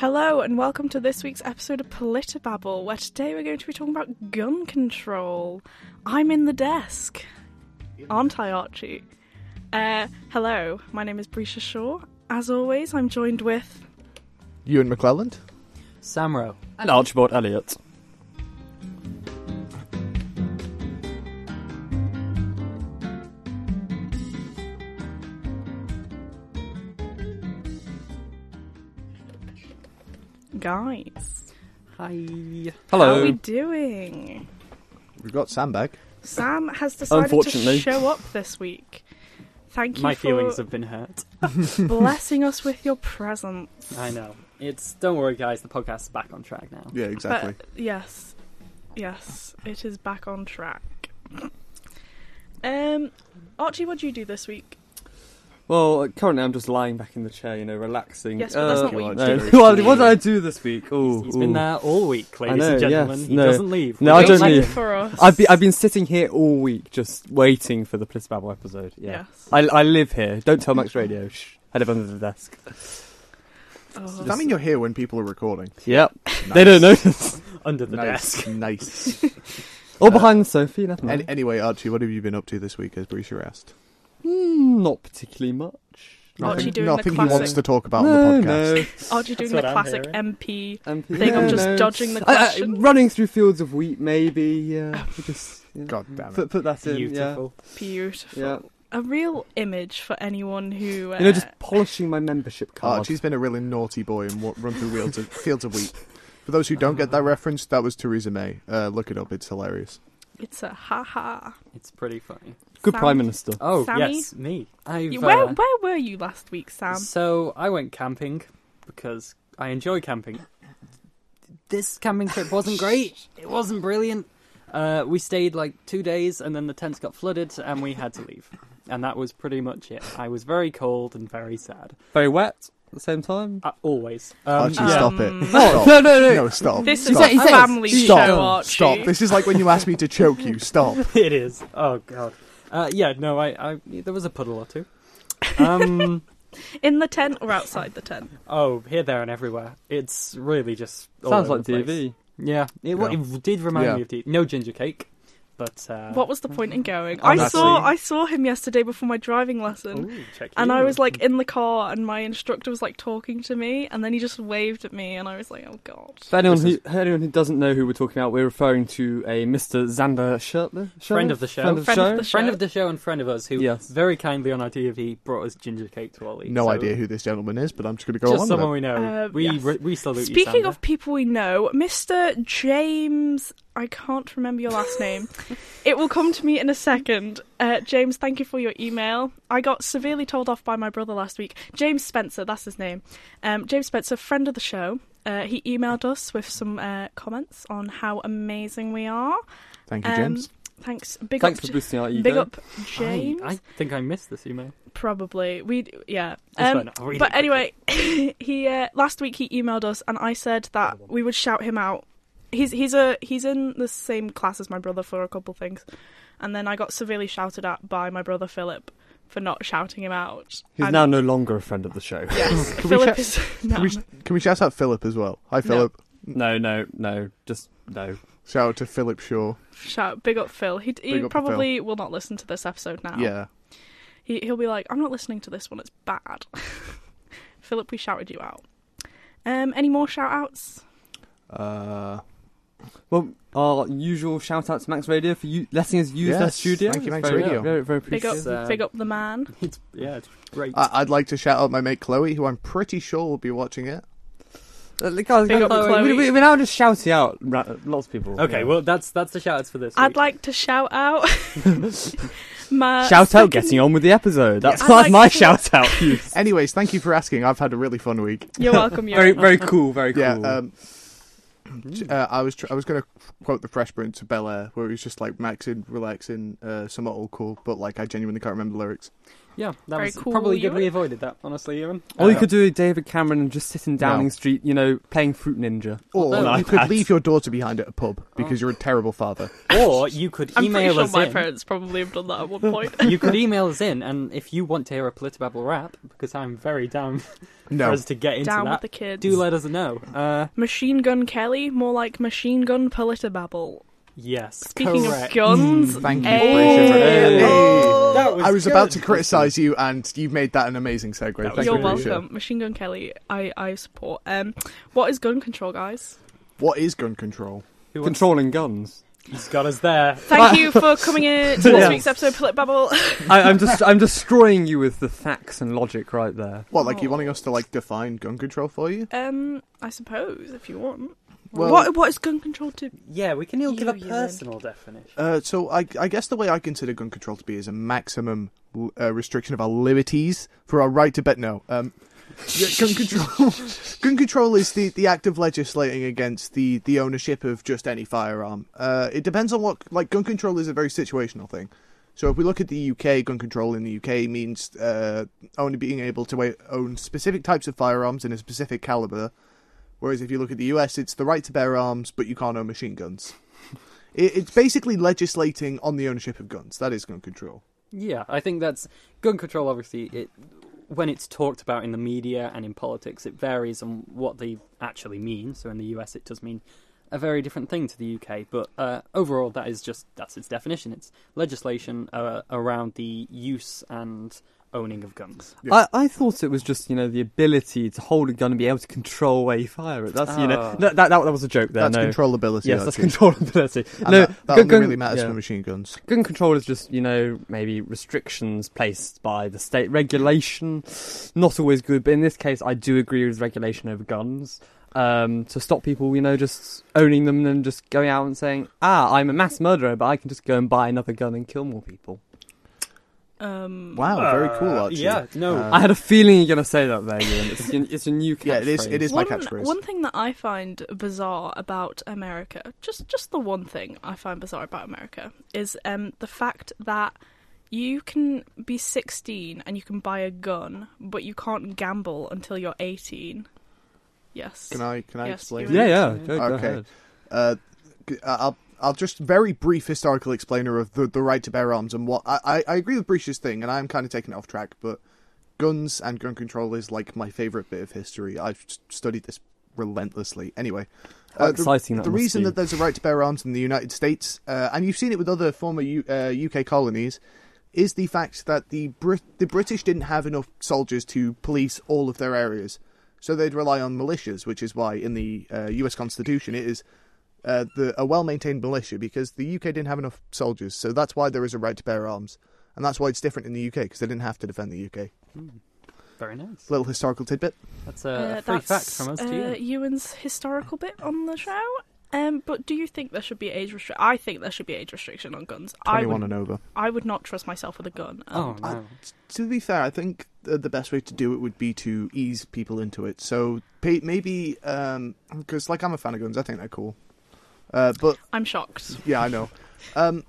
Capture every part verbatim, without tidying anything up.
Hello and welcome to this week's episode of Politibabble, where today we're going to be talking about gun control. I'm in the desk, aren't I, Archie? Uh, hello, my name is Brisha Shaw. As always, I'm joined with... Ewan McClelland, Samro, and Archibald Elliott. Guys. hi. Hello. How are we doing? we've got Sam back. Sam has decided to Unfortunately. show up this week. Thank you My for feelings have been hurt. blessing us with your presence. I know. It's don't worry, guys. The podcast is back on track now. Yeah, exactly. But, yes, yes, it is back on track. Um, Archie, what do you do this week? Well, currently I'm just lying back in the chair, you know, relaxing. Yes, but that's not what you no. do. what, what did I do this week? Oh, He's been there all week, ladies know, and gentlemen. yes, he no. doesn't leave. No, We I don't like leave. him. For us. I've been, I've been sitting here all week just waiting for the Politibabble episode. Yeah. Yes. I, I live here. Don't tell Max Radio. Shh. I live under the desk. Oh. Does that mean you're here when people are recording? Yep. Nice. They don't notice. Under the Nice, desk. nice. Or behind the sofa, you never know. Any, anyway, Archie, what have you been up to this week, as Brisha asked? Mm, not particularly much. Archie doing Nothing the he classic. wants to talk about no, on the podcast. no. Archie doing That's the what I'm classic hearing. M P Um, thing yeah, of just no. dodging the I- I- question. running through fields of wheat, maybe. Yeah. we just yeah. God damn it. Put, put that in. Beautiful. Beautiful. Yeah. A real image for anyone who... Uh, You know, just polishing my membership card. Archie's been a really naughty boy and wa- run through fields of, fields of wheat. For those who don't get that reference, that was Theresa May. Uh, look it up, it's hilarious. It's a ha-ha. It's pretty funny. Good Sam- Prime Minister. Oh Sammy? yes, me. I've, You- where, uh, where were you last week, Sam? So I went camping because I enjoy camping. This camping trip wasn't great. It wasn't brilliant. Uh, we stayed like two days and then the tents got flooded and we had to leave. And that was pretty much it. I was very cold and very sad. Very wet at the same time. Uh, always. Um, Archie, yeah. stop it. Um, Stop. No, no, no. No, stop. This is stop. a family Stop. show, Archie. Stop. This is like when you asked me to choke you. Stop. It is. Oh god. Uh, yeah. No. I, I. There was a puddle or two. Um. In the tent or outside the tent? oh, here, there, and everywhere. It's really just all Sounds over like the D place. V. Yeah. It, wa- Yeah. it did remind Yeah. me of D. No ginger cake, but. Uh, What was the point in going? I Honestly. saw I saw him yesterday before my driving lesson. Ooh, check And you. I was like in the car, and my instructor was like talking to me, and then he just waved at me, and I was like, "Oh God!" For anyone This who, anyone who doesn't know who we're talking about, we're referring to a Mister Xander Shirtler. Friend of the show. Friend of the Friend show. of the friend show. of the show and friend of us who Yes. very kindly on our T V brought us ginger cake to all eat. No so idea who this gentleman is, but I'm just going to go Just along someone with we know. Uh, we yes. re- we salute you. Speaking Xander. of people we know, Mister James, I can't remember your last name. It will come to me in a second. Uh, James, thank you for your email. I got severely told off by my brother last week. James Spencer, that's his name. Um, James Spencer, friend of the show. Uh, he emailed us with some uh, comments on how amazing we are. it. Thank you, Um, James. Thanks. Big Thanks up, for boosting our ego. big up, I, James. I think I missed this email. Probably. We yeah. It's Um, fine, I'll read but it anyway, he uh, last week he emailed us and I said that we would shout him out. He's he's a he's in the same class as my brother for a couple things, and then I got severely shouted at by my brother Philip for not shouting him out. He's And- now no longer a friend of the show. yes. Can we Philip shout- is no, Can we, can we shout out Philip as well? Hi, Philip. No, no, no. Just no. Shout out to Philip Shaw. shout big up Phil. He he Big up to probably will not listen to this episode now. Yeah. He he'll be like, I'm not listening to this one. It's bad. Philip, we shouted you out. Um, any more shout outs? Uh, Well, our usual shout out to Max Radio for u- letting us use Yes, their studio. thank you, It's Max very, Radio. Very, very Big up, appreciated. uh, big up the man. It's, yeah, it's great. I- I'd like to shout out my mate Chloe, who I'm pretty sure will be watching it. Uh, guys, Big guys, up we- Chloe. we- we're now just shouting out ra- lots of people. okay, Yeah. well that's that's the shout outs for this. I'd week. like to shout out my shout out second- getting on with the episode. That's I'd my, like my to- shout out. Anyways, thank you for asking. I've had a really fun week. You're welcome. You're very, very cool. Very cool. Yeah, um, uh, I was tr- I was going to quote the Fresh Prince of Bel Air, where it was just like maxing, relaxing, uh, somewhat all cool, but like I genuinely can't remember the lyrics. Yeah, that Very was cool, probably good Ewan. we avoided that, honestly, Ewan. Or you Uh, could do David Cameron and just sit in Downing No. Street, you know, playing Fruit Ninja. Or No, you could iPad. leave your daughter behind at a pub because you're a terrible father. Or you could I'm pretty email sure us my in. parents probably have done that at one point. You could email us in, and if you want to hear a Politibabble rap, because I'm very down No. for us to get into Down that, with the kids. do let us know. Uh, Machine Gun Kelly, more like Machine Gun Politibabble. yes, Speaking correct. of guns, Thank you, hey. British. Hey. Hey. That was I was good. about to criticise you, and you've made that an amazing segue. That was Thank You're you, really Alicia. welcome. Machine Gun Kelly, I, I support. Um, what is gun control, guys? What is gun control? Who wants- Controlling guns. He's got us there. Thank you for coming in to this Yes. week's episode of Politibabble. I, I'm just, I'm destroying you with the facts and logic right there. What, like you Oh. wanting us to like define gun control for you? um, I suppose if you want. Well- what what is gun control to? Yeah, we can all give a You, Ewan. personal definition. Uh, so I, I guess the way I consider gun control to be is a maximum uh, restriction of our liberties for our right to bet. No, um, yeah, gun control. Gun control is the, the act of legislating against the, the ownership of just any firearm. Uh, it depends on what like gun control is a very situational thing. So if we look at the U K, gun control in the U K means uh, only being able to own specific types of firearms in a specific caliber. Whereas if you look at the U S, it's the right to bear arms, but you can't own machine guns. It, it's basically legislating on the ownership of guns. That is gun control. Yeah, I think that's gun control. Obviously, it when it's talked about in the media and in politics, it varies on what they actually mean. So in the U S, it does mean a very different thing to the U K. But uh, overall, that is just that's its definition. It's legislation uh, around the use and owning of guns. Yeah. I, I thought it was just, you know, the ability to hold a gun and be able to control where you fire it. That's, you know, Oh. that, that, that was a joke there. That's no. controllability. Yes, that's Archie. controllability. And no, that, that gun, only gun- really matters yeah. for machine guns. Gun control is just, you know, maybe restrictions placed by the state. Regulation, not always good, but in this case, I do agree with regulation over guns. Um, to stop people, you know, just owning them and then just going out and saying, ah, I'm a mass murderer, but I can just go and buy another gun and kill more people. Um, Wow, very cool, Uh, Archie. yeah, no. Uh, I had a feeling you're going to say that there, Ewan. It's, it's a new catchphrase. Yeah, it is- it is. my one, catchphrase. one thing that I find bizarre about America, just just the one thing I find bizarre about America, is um, the fact that you can be sixteen and you can buy a gun, but you can't gamble until you're eighteen. Yes. Can I can I Yes, explain? you Yeah, yeah. Go, go Okay. ahead. Uh, g- I'll I'll just very brief historical explainer of the the right to bear arms and what I I, I agree with Breach's thing, and I'm kind of taking it off track, but guns and gun control is like my favorite bit of history. I've s- studied this relentlessly. Anyway, How uh, exciting the, that the must reason be. that there's a right to bear arms in the United States, uh, and you've seen it with other former U, uh, U K colonies, is the fact that the Brit- the British didn't have enough soldiers to police all of their areas. So they'd rely on militias, which is why in the uh, U S Constitution it is uh, the, a well-maintained militia, because the U K didn't have enough soldiers. So that's why there is a right to bear arms. And that's why it's different in the U K, because they didn't have to defend the U K. Hmm. Very nice. Little historical tidbit. That's a Uh, free that's, fact from us to uh, you. Ewan's historical bit on the show. Um, but do you think there should be age restriction? I think there should be age restriction on guns. I twenty-one would, and over. I would not trust myself with a gun. Oh, and- no. To be fair, I think uh, the best way to do it would be to ease people into it. So pay, maybe, because like I'm a fan of guns, I think they're cool. Uh, but I'm shocked. yeah, I know. Um,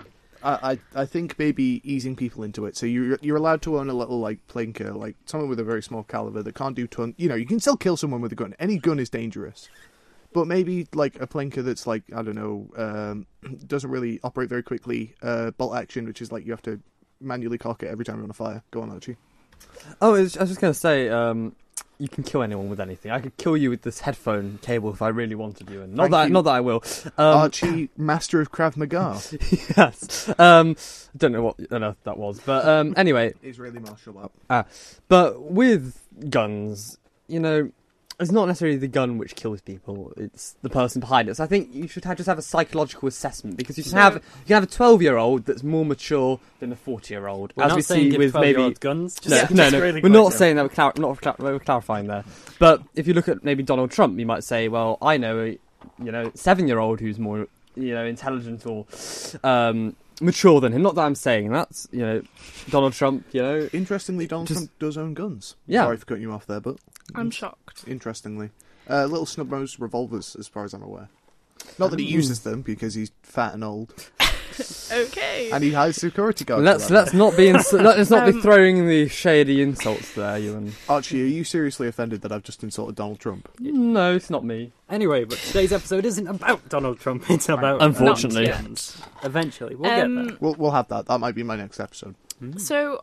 I, I I think maybe easing people into it. So you're you're allowed to own a little like plinker, like someone with a very small caliber that can't do ton. You know, you can still kill someone with a gun. Any gun is dangerous. But maybe like a plinker that's like, I don't know, um, doesn't really operate very quickly. Uh, bolt action, which is like you have to manually cock it every time you want to fire. Go on, Archie. Oh, I was I was just going to say, um, you can kill anyone with anything. I could kill you with this headphone cable if I really wanted you, and not Thank that you. not that I will. Um, Archie, master of Krav Maga. yes. Um, I don't know what on earth that was, but um, anyway. Israeli martial art. But with guns, you know, it's not necessarily the gun which kills people; it's the person behind it. So I think you should have, just have a psychological assessment, because you can So- have you can have a twelve-year-old that's more mature than a forty-year-old, We're as not we saying see give with maybe. twelve-year-old guns. Just, No, just no, no. really We're not quick, saying that. We're, clar- not clar- we're clarifying there. But if you look at maybe Donald Trump, you might say, "Well, I know a, you know, seven-year-old who's more, you know, intelligent or um, mature than him." Not that I'm saying that's, you know, Donald Trump. You know, Interestingly, Donald Just- Trump does own guns. Yeah. Sorry for cutting you off there, but I'm shocked. interestingly, uh, little snub-nosed revolvers, as far as I'm aware. Not that he Ooh. uses them because he's fat and old. Okay. And he hires security guards. Let's for that. let's not be ins- let's not be Um, throwing the shady insults there, Ewan. Archie, are you seriously offended that I've just insulted Donald Trump? No, it's not me. Anyway, but today's episode isn't about Donald Trump. It's about Unfortunately. um, scams. Eventually, we'll Um, get there. We'll we'll have that. That might be my next episode. So,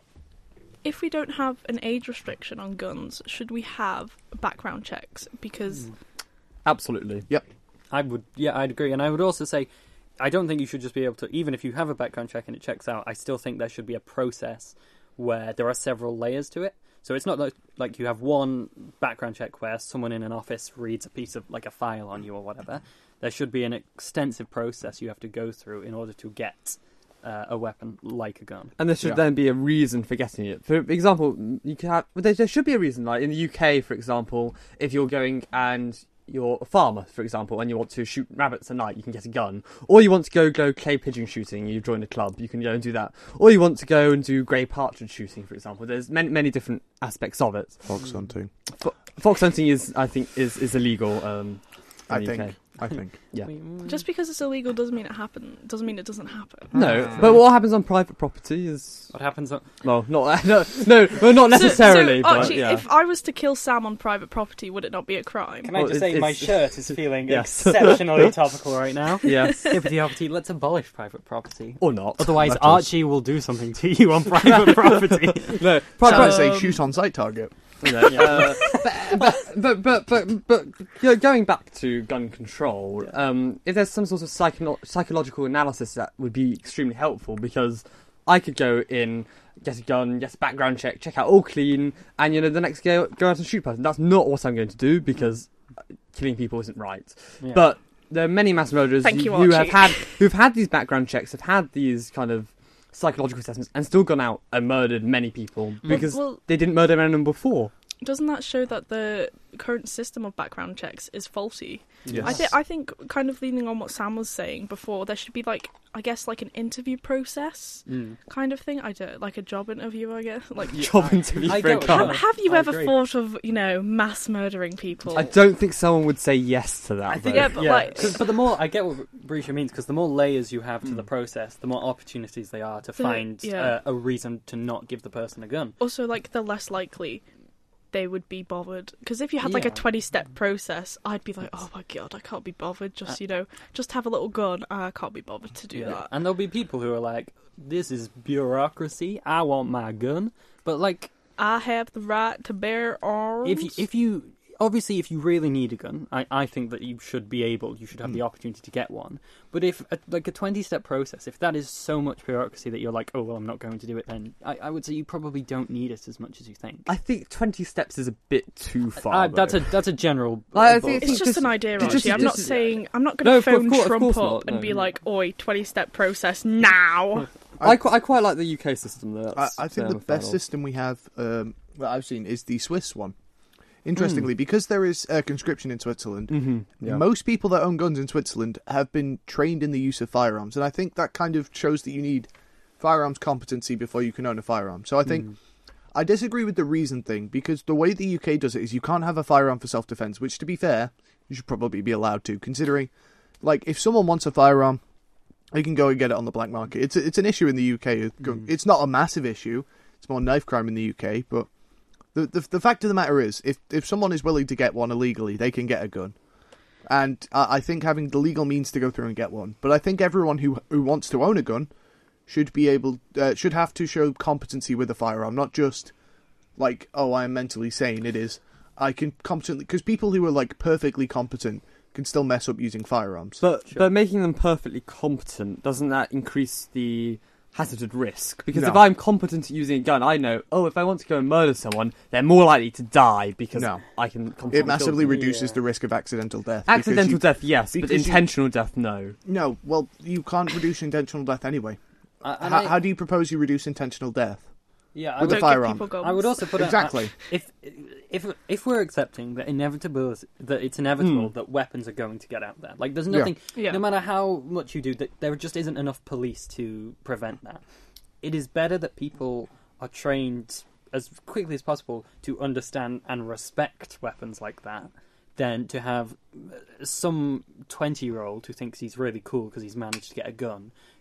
if we don't have an age restriction on guns, should we have background checks? Because Absolutely. I would, yeah, I'd agree, and I would also say, I don't think you should just be able to, even if you have a background check and it checks out, I still think there should be a process where there are several layers to it. So it's not like, like you have one background check where someone in an office reads a piece of, like a file on you or whatever. There should be an extensive process you have to go through in order to get uh, a weapon like a gun. And there should Yeah. then be a reason for getting it. For example, you can have, well, there, there should be a reason. Like in the U K, for example, if you're going and you're a farmer, for example, and you want to shoot rabbits at night, you can get a gun. Or you want to go go clay pigeon shooting, you join a club, you can go and do that. Or you want to go and do grey partridge shooting, for example. There's many many different aspects of it. Fox hunting. Fox hunting is, I think, is is illegal. Um, in I the think. U K. I think. Yeah. just because it's illegal doesn't mean it happen. Doesn't mean it doesn't happen. No, but what happens on private property is What happens on... well, not no no, well, not necessarily, So, so, but Archie, yeah. if I was to kill Sam on private property, would it not be a crime? Can I Well, just it- say my it's- shirt is feeling Yes. exceptionally topical right now? Yes, Hippity hoppity, let's abolish private property. or not. Otherwise, Let us. Archie will do something to you on private property. No, I private. was Um, say shoot on sight target. No, uh, but, but, but, but, but, you know, going back to gun control, um, if there's some sort of psycho- psychological analysis that would be extremely helpful, because I could go in, get a gun, get a background check, check out all clean, and you know the next go go out and shoot a person. That's not what I'm going to do because killing people isn't right. Yeah. But there are many mass murderers Thank who, you, who have Archie. had who've had these background checks, have had these kind of psychological assessments, and still gone out and murdered many people because well, they didn't murder anyone before. doesn't that show that the current system of background checks is faulty? Yes. I think I think kind of leaning on what Sam was saying before, there should be like I guess like an interview process Mm. kind of thing. I don't like a job interview. I guess like. Job interview I for a don't gun. know. Have you I ever agree. thought of you know mass murdering people? I don't think someone would say yes to that. I think, though. Yeah, but yeah, like- 'cause- but the more I get what Brisha means, because the more layers you have to Mm. the process, the more opportunities they are to The- find yeah. uh, a reason to not give the person a gun. Also, like the less likely they would be bothered. Because if you had like a Yeah. twenty-step process, I'd be like, oh my god, I can't be bothered. Just you know, just have a little gun. I can't be bothered to do Yeah. that. And there'll be people who are like, "This is bureaucracy. I want my gun." But like, I have the right to bear arms. if you, if you obviously if you really need a gun, I, I think that you should be able, you should have the opportunity to get one. But if a, like a twenty-step process, if that is so much bureaucracy that you're like, oh well, I'm not going to do it, then I, I would say you probably don't need it as much as you think. I think twenty steps is a bit too far. Uh, that's a though. that's a general. I uh, think It's Just- just an idea, just- Archie. just- I'm not just- saying I'm not No, going of to course- phone of course- of Trump course up not, and no. be like, "Oi, twenty-step process now." I, qu- I quite like the U K system. Though. I, That's, I think um, the a fan best of. system we have um, that I've seen is the Swiss one. Interestingly, because there is uh, conscription in Switzerland, Mhm, yeah. most people that own guns in Switzerland have been trained in the use of firearms, and I think that kind of shows that you need firearms competency before you can own a firearm. So I think Mm. I disagree with the reason thing, because the way the U K does it is you can't have a firearm for self-defense, which, to be fair, you should probably be allowed to, considering, like, if someone wants a firearm, they can go and get it on the black market. It's a, it's an issue in the U K. Mm. It's not a massive issue. It's more knife crime in the U K, but the, the the fact of the matter is, if if someone is willing to get one illegally, they can get a gun. And I, I think having the legal means to go through and get one. But I think everyone who who wants to own a gun should be able uh, should have to show competency with a firearm, not just like, oh, I am mentally sane. It is I can competently, because people who are like perfectly competent can still mess up using firearms. But Sure. but making them perfectly competent, doesn't that increase the hazarded risk? Because No. if I'm competent at using a gun, I know, oh, if I want to go and murder someone, they're more likely to die because No. I can competently It massively kill them. reduces Yeah. the risk of accidental death. because Accidental you- death, yes, but because you- intentional death, no. No, well, you can't reduce intentional death anyway. I- and How, I- how do you propose you reduce intentional death? yeah, I with would, a Don't give firearm? people guns. I would also put a- Exactly. if if if we're accepting that inevitable that it's inevitable Mm. that weapons are going to get out there, like there's Yeah. nothing, Yeah. no matter how much you do, that there just isn't enough police to prevent that. It is better that people are trained as quickly as possible to understand and respect weapons like that than to have some twenty-year-old who thinks he's really cool because he's managed to get a gun,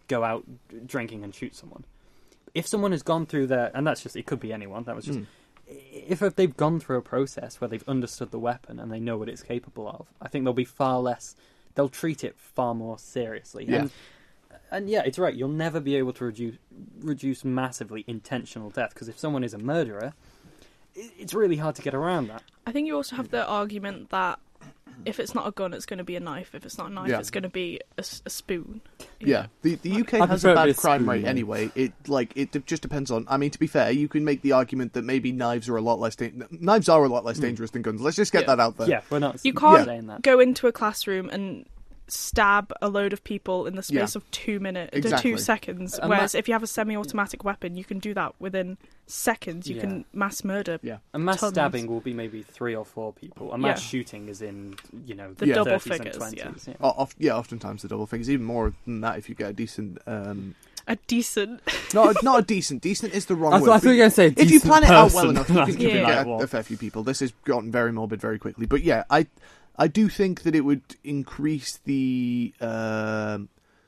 go out drinking and shoot someone. If someone has gone through their, and that's just, it could be anyone, that was just, Mm. if, if they've gone through a process where they've understood the weapon and they know what it's capable of, I think they'll be far less, they'll treat it far more seriously. Yeah. And, and yeah, it's right, you'll never be able to reduce, reduce massively intentional death, because if someone is a murderer, it, it's really hard to get around that. I think you also have the argument that if it's not a gun, it's going to be a knife. If it's not a knife, Yeah. it's going to be a, s- a spoon. Yeah, the the U K I has prefer a it bad with crime spoon, rate though. anyway. It like it d- just depends on. I mean, to be fair, you can make the argument that maybe knives are a lot less da- knives are a lot less dangerous than guns. Let's just get Yeah. that out there. Yeah, we're not You can't saying that. go into a classroom and stab a load of people in the space Yeah. of two minutes, Exactly. two seconds. And Whereas that- if you have a semi-automatic weapon, you can do that within seconds. You Yeah. can mass murder. Yeah. A mass Tons. stabbing will be maybe three or four people. A mass Yeah. shooting is in, you know, The Yeah. double thirties and figures, yeah. twenties. Yeah. O- oft- yeah, oftentimes the double things, even more than that if you get a decent. Um, A decent. not not a decent. Decent is the wrong I, word. th- I thought you were going to say a if you decent plan it out person. well enough, you I can, was you Yeah. can like, get a, what? a fair few people. This has gotten very morbid very quickly, but yeah, I I do think that it would increase the um,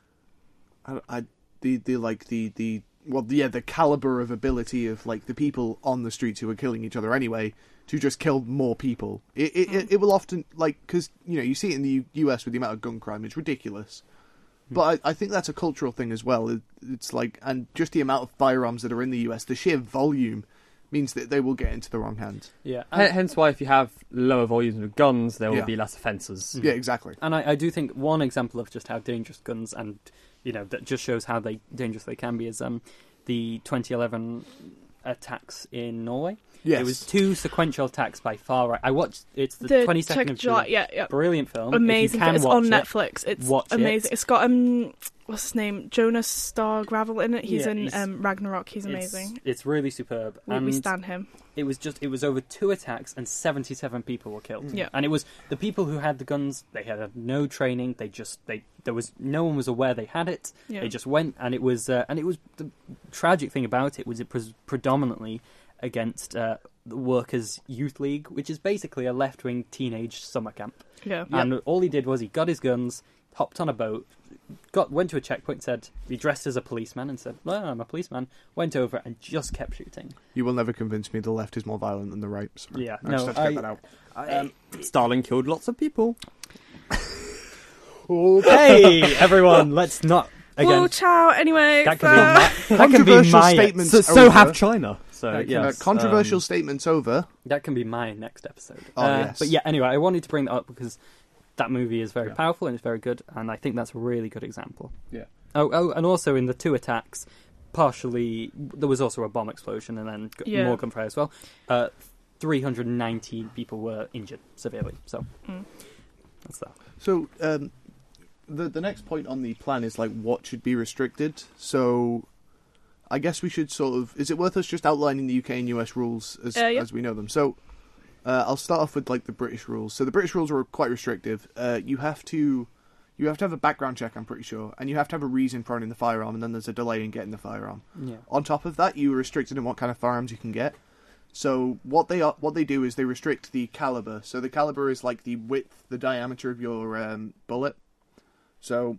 I, I the the like the the well yeah the caliber of ability of like the people on the streets who are killing each other anyway to just kill more people. It it, it, it will often like because you know you see it in the U- U.S. with the amount of gun crime, it's ridiculous. But I, I think that's a cultural thing as well. It, it's like, and just the amount of firearms that are in the U S, the sheer volume means that they will get into the wrong hands. Yeah. H- And, Hence why if you have lower volumes of guns, there will Yeah. be less offences. Yeah, exactly. and I, I do think one example of just how dangerous guns and, you know, that just shows how they dangerous they can be is um the twenty eleven attacks in Norway. Yes. It was two sequential attacks by far right. I watched, it's the, The twenty-second of July, July. yeah, yeah. Brilliant film. Amazing. If you can It's watch on it, Netflix. It's watch it. amazing. It's got um, what's his name? Jonas Star Gravel in it. He's Yeah, in he's- um, Ragnarok. He's It's- amazing. It's, really superb. We, and we stand him. it was just it was over two attacks and seventy-seven people were killed. Yeah. And it was the people who had the guns, they had no training, they just they there was no one was aware they had it. Yeah. They just went, and it was uh, and it was the tragic thing about it was it was predominantly against uh, the Workers' Youth League, which is basically a left-wing teenage summer camp. Yeah. And all he did was he got his guns, hopped on a boat, got went to a checkpoint, said he dressed as a policeman and said, "Well, I'm a policeman." Went over and just kept shooting. You will never convince me the left is more violent than the right. Sorry. Yeah, I no, just have to I- get that out. Um, Stalin killed lots of people. hey, everyone, let's not again. Well, ciao. Anyway, That so- can be my, that can be Controversial my statements So, so over. have China. So Uh, yes, uh, controversial um, statements over. that can be my next episode. Oh, Uh, yes. But yeah, anyway, I wanted to bring that up because that movie is very Yeah. powerful and it's very good, and I think that's a really good example. Yeah. Oh, oh, and also in the two attacks, partially there was also a bomb explosion and then g- Yeah. more gunfire as well. Uh, three hundred ninety people were injured severely. So Mm. that's that. So um, the the next point on the plan is like what should be restricted. So I guess we should sort of. Is it worth us just outlining the U K and U S rules as Uh, yeah. as we know them? So uh, I'll start off with like the British rules. So the British rules are quite restrictive. Uh, you have to you have to have a background check, I'm pretty sure, and you have to have a reason for owning the firearm, and then there's a delay in getting the firearm. Yeah. On top of that, you are restricted in what kind of firearms you can get. So what they are, what they do is they restrict the caliber. So the caliber is like the width, the diameter of your um, bullet. So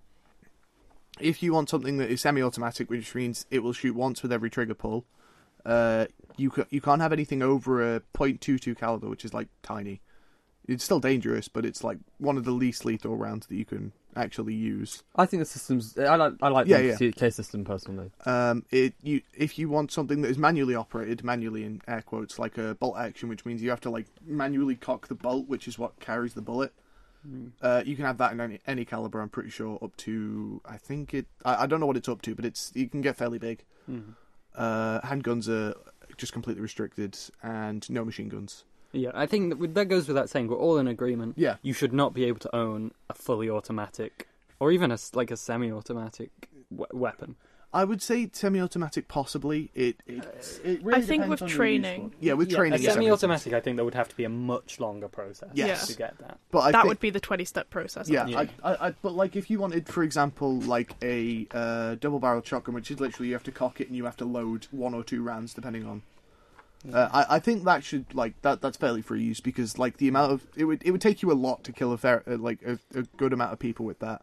if you want something that is semi-automatic, which means it will shoot once with every trigger pull, uh, you ca- you can't have anything over a point two two caliber, which is like tiny. It's still dangerous, but it's like one of the least lethal rounds that you can actually use. I think the systems. I like. I like Yeah, the yeah. C K system personally. Um, it you if you want something that is manually operated, manually in air quotes, like a bolt action, which means you have to like manually cock the bolt, which is what carries the bullet. Uh, you can have that in any, any caliber. I'm pretty sure up to I think it. I, I don't know what it's up to, but it's you can get fairly big. Mhm. Uh, handguns are just completely restricted, and no machine guns. Yeah, I think that, that goes without saying. We're all in agreement. Yeah, You should not be able to own a fully automatic or even a s like a semi-automatic we- weapon. I would say semi-automatic possibly. It it, it really I think depends with on your training- use for- Yeah, with Yeah, training, a it's everything. semi-automatic, I think there would have to be a much longer process Yes. to get that. But I that think, would be the twenty-step process. Yeah, Yeah. I, I, I, but like if you wanted, for example, like a uh, double-barreled shotgun, which is literally you have to cock it and you have to load one or two rounds depending on. Uh, I, I think that should like that. That's fairly free use because like the amount of it would it would take you a lot to kill a fair uh, like a, a good amount of people with that.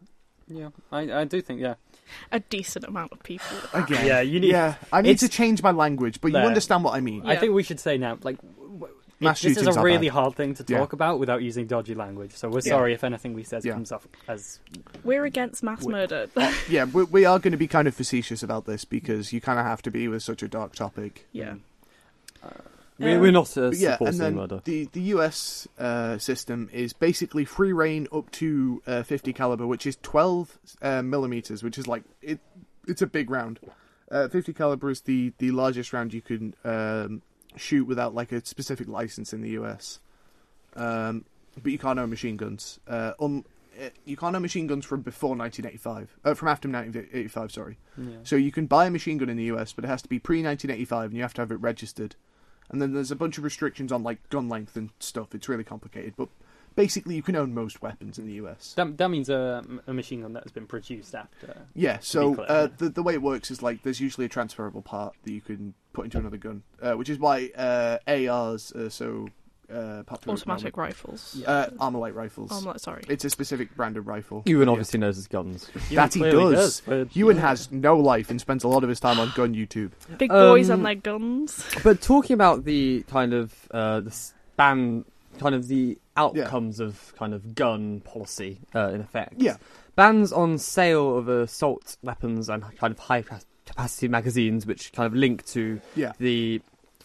Yeah, I, I do think, yeah. A decent amount of people. Again, Yeah, you need- Yeah, I need it's- to change my language, but you There. understand what I mean. I Yeah. think we should say now, like, w- Mass this is shootings a are really bad. hard thing to Yeah. talk about without using dodgy language. So we're Yeah. sorry if anything we says Yeah. comes off as We're against mass We- murder. Yeah, we, we are going to be kind of facetious about this because you kind of have to be with such a dark topic. yeah. We're, Um, we're not uh, But yeah, and supporting then murder. the the U S uh, system is basically free reign up to uh, fifty caliber, which is twelve uh, millimeters, which is like it. It's a big round. Uh, fifty caliber is the, the largest round you can um, shoot without like a specific license in the U S. Um, but you can't own machine guns. Uh, um, uh, you can't own machine guns from before nineteen eighty-five. Uh, from after nineteen eighty-five, sorry. yeah. So you can buy a machine gun in the U S, but it has to be pre nineteen eighty-five, and you have to have it registered. And then there's a bunch of restrictions on like gun length and stuff. It's really complicated, but basically you can own most weapons in the U S. That, that means a, a machine gun that has been produced after. Yeah. So clear, uh, yeah. the the way it works is like there's usually a transferable part that you can put into another gun, uh, which is why uh, A Rs are so uh, popular. at the Automatic moment. rifles. Yeah. Uh, Armalite rifles. Armalite, sorry. It's a specific brand of rifle. Ewan Yeah. obviously knows his guns. That he clearly does. but- Ewan yeah. has no life and spends a lot of his time on gun YouTube. Big boys Um, and their guns. But talking about the kind of uh, the s- ban, kind of the outcomes of kind of gun policy uh, in effect. Yeah. Bans on sale of assault weapons and kind of high ca- capacity magazines, which kind of link to Yeah. the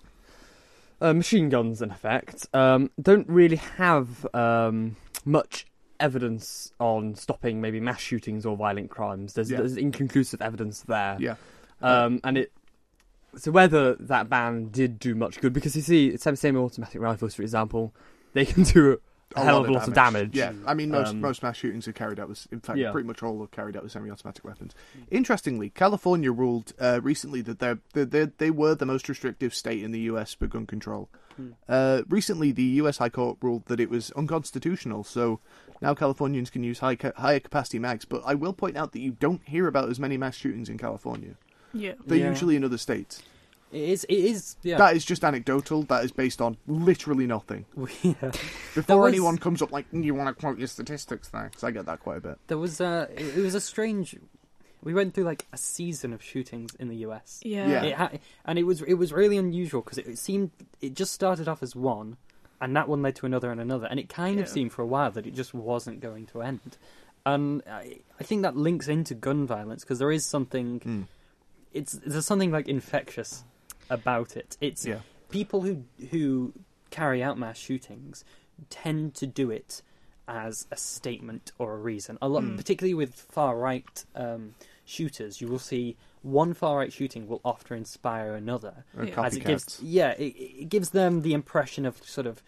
uh, machine guns in effect, um, don't really have um, much evidence on stopping maybe mass shootings or violent crimes. There's, Yeah. there's inconclusive evidence there. Yeah. Um, and it so whether that ban did do much good, because you see semi semi-automatic rifles, for example, they can do a, hell of a lot of damage. Yeah, I mean, most Um, most mass shootings are carried out with, in fact, Yeah. pretty much all are carried out with semi-automatic weapons. Interestingly, California ruled uh, recently that they're, they they they were the most restrictive state in the U S for gun control. Hmm. Uh, recently, the U S High Court ruled that it was unconstitutional, so now Californians can use high ca- higher capacity mags. But I will point out that you don't hear about as many mass shootings in California. Yeah. They're Yeah. usually in other states. It is, it is, yeah. That is just anecdotal. That is based on literally nothing. yeah. Before was- anyone comes up like, you want to quote your statistics there, because I get that quite a bit. There was a, it, it was a strange, we went through like a season of shootings in the U S. Yeah. Yeah. It ha- and it was, it was really unusual because it, it seemed, it just started off as one, and that one led to another and another, and it kind of Yeah. seemed for a while that it just wasn't going to end. And I, I think that links into gun violence because there is something, Mm. it's there's something like infectious about it. It's Yeah. people who who carry out mass shootings tend to do it as a statement or a reason. A lot, Mm. particularly with far right um, shooters, you will see one far right shooting will often inspire another. Or Yeah. As it gives, copycats. yeah, it, it gives them the impression of sort of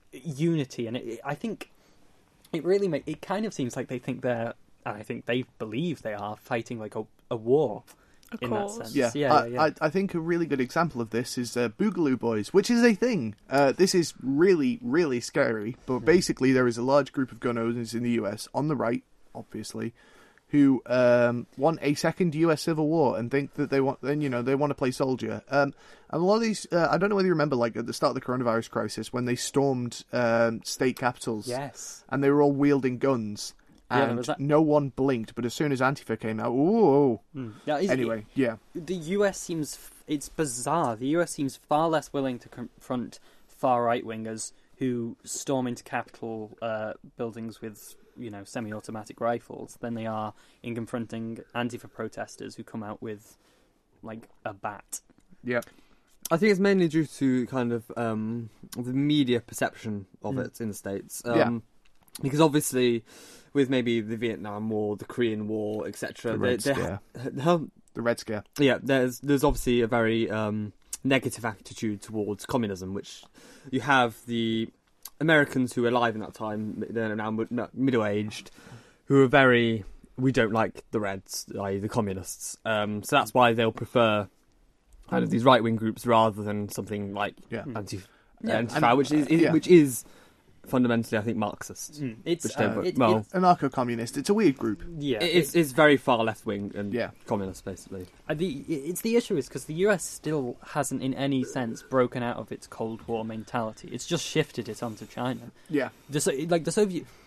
unity, and it, it, I think it really make it kind of seems like they think they're, and I think they believe they are fighting like a, a war. Of in that course. sense. Yeah, Yeah, I, yeah, yeah. I, I think a really good example of this is uh, Boogaloo Boys, which is a thing. Uh, this is really, really scary, but basically there is a large group of gun owners in the U S, on the right, obviously, who um, want a second U S Civil War and think that they want, then you know, they want to play soldier. Um, and a lot of these, uh, I don't know whether you remember, like at the start of the coronavirus crisis, when they stormed um, state capitals, Yes. and they were all wielding guns. Yeah, there And was that. no one blinked, but as soon as Antifa came out, ooh, Mm. Yeah, is- anyway, yeah. the U S seems it's bizarre. The U S seems far less willing to confront far right wingers who storm into Capitol uh, buildings with you know semi-automatic rifles than they are in confronting Antifa protesters who come out with like a bat. Yeah. I think it's mainly due to kind of um, the media perception of Mm. it in the States. Yeah. Um, Because obviously, with maybe the Vietnam War, the Korean War, et cetera, The they, Red they Scare. ha- The Red Scare. yeah, there's there's obviously a very um, negative attitude towards communism, which you have the Americans who were alive in that time, they're now mid- middle-aged, who are very, we don't like the Reds, that is the communists. Um, so that's why they'll prefer kind of these right-wing groups rather than something like Yeah. anti, Yeah. Antifa, And- which is, is yeah. which is fundamentally, I think, Marxist. Mm. It's Which uh, don't- it- well, it- Anarcho-communist. It's a weird group. yeah. It- it's it's very far left-wing and Yeah. communist, basically. Uh, the it's the issue is because the U S still hasn't, in any sense, broken out of its Cold War mentality. It's just shifted it onto China. Yeah. The, So- like the Soviet,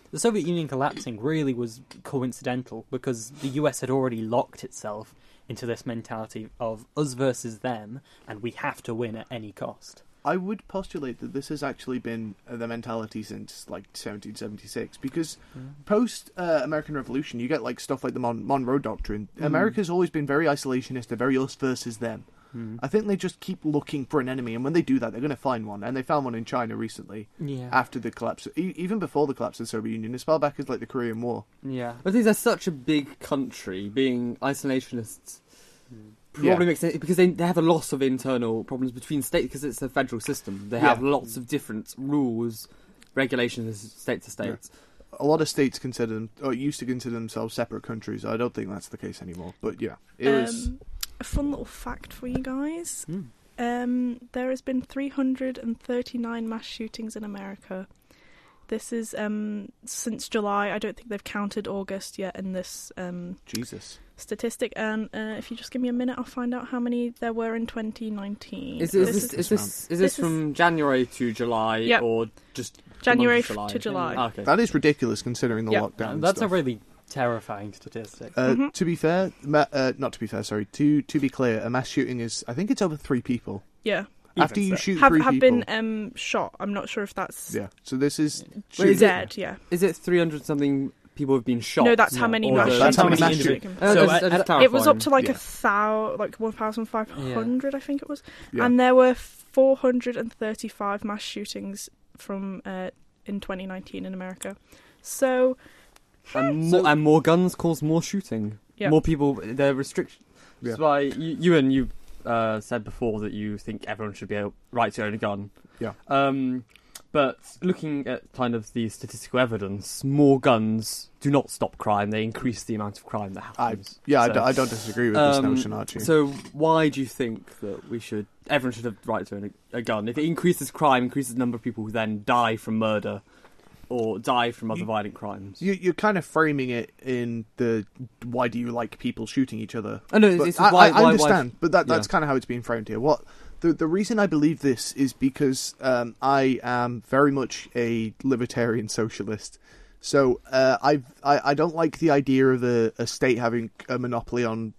the Soviet Union collapsing really was coincidental because the U S had already locked itself into this mentality of us versus them, and we have to win at any cost. I would postulate that this has actually been uh, the mentality since like seventeen seventy-six, because mm. post uh, American Revolution, you get like stuff like the Mon- Monroe Doctrine. Mm. America's always been very isolationist, they're very us versus them. Mm. I think they just keep looking for an enemy, and when they do that, they're going to find one. And they found one in China recently, yeah. after the collapse, e- even before the collapse of the Soviet Union, as far back as like the Korean War. Yeah, but these are such a big country, being isolationists. Mm. Probably yeah. makes sense because they they have a lot of internal problems between states because it's a federal system. They have yeah. lots of different rules, regulations, state to state. Yeah. A lot of states consider them, or used to consider themselves separate countries. I don't think that's the case anymore. But yeah, it um, was a fun little fact for you guys. Mm. Um, there has been three hundred thirty-nine mass shootings in America. This is um, since July. I don't think they've counted August yet in this um, Jesus statistic. And uh, if you just give me a minute, I'll find out how many there were in twenty nineteen. Is, is, this, this, is, is this is this this from is, January to July, yep. or just January July? to July? Oh, okay. That is ridiculous considering the yep. lockdown. And That's stuff. a really terrifying statistic. Uh, mm-hmm. To be fair, ma- uh, not to be fair, sorry. To to be clear, a mass shooting is, I think it's over three people. Yeah. After Even you so. shoot have three have people, been um, shot. I'm not sure if that's yeah. So this is Wait, is dead. it, yeah. Is it three hundred something people have been shot? No, that's No. how many Or mass the- shootings. That's how many have mass been shootings. taken. Uh, So, that's- uh, that's It was up to terrifying. like Yeah. a thou, like one thousand five hundred, I think it was, Yeah. and there were four hundred and thirty-five mass shootings from uh, in twenty nineteen in America. So, and, So- more, and more guns cause more shooting. yeah, More people. They're restrictions. Yeah. That's why you, you and you uh, said before that you think everyone should be able right to own a gun. Yeah. Um, but looking at kind of the statistical evidence, more guns do not stop crime. They increase the amount of crime that I, happens. yeah, I So, d- I don't disagree with um, this notion, Archie. So why do you think that we should? Everyone should have the right to own a, a gun. If it increases crime, increases the number of people who then die from murder or die from other You- violent crimes. You, you're kind of framing it in the why do you like people shooting each other? Oh, no, it's, But it's I, why, I why- why- understand, but that, that's yeah. kind of how it's being framed here. What the the reason I believe this is because um, I am very much a libertarian socialist. So uh, I've, I I don't like the idea of a, a state having a monopoly on.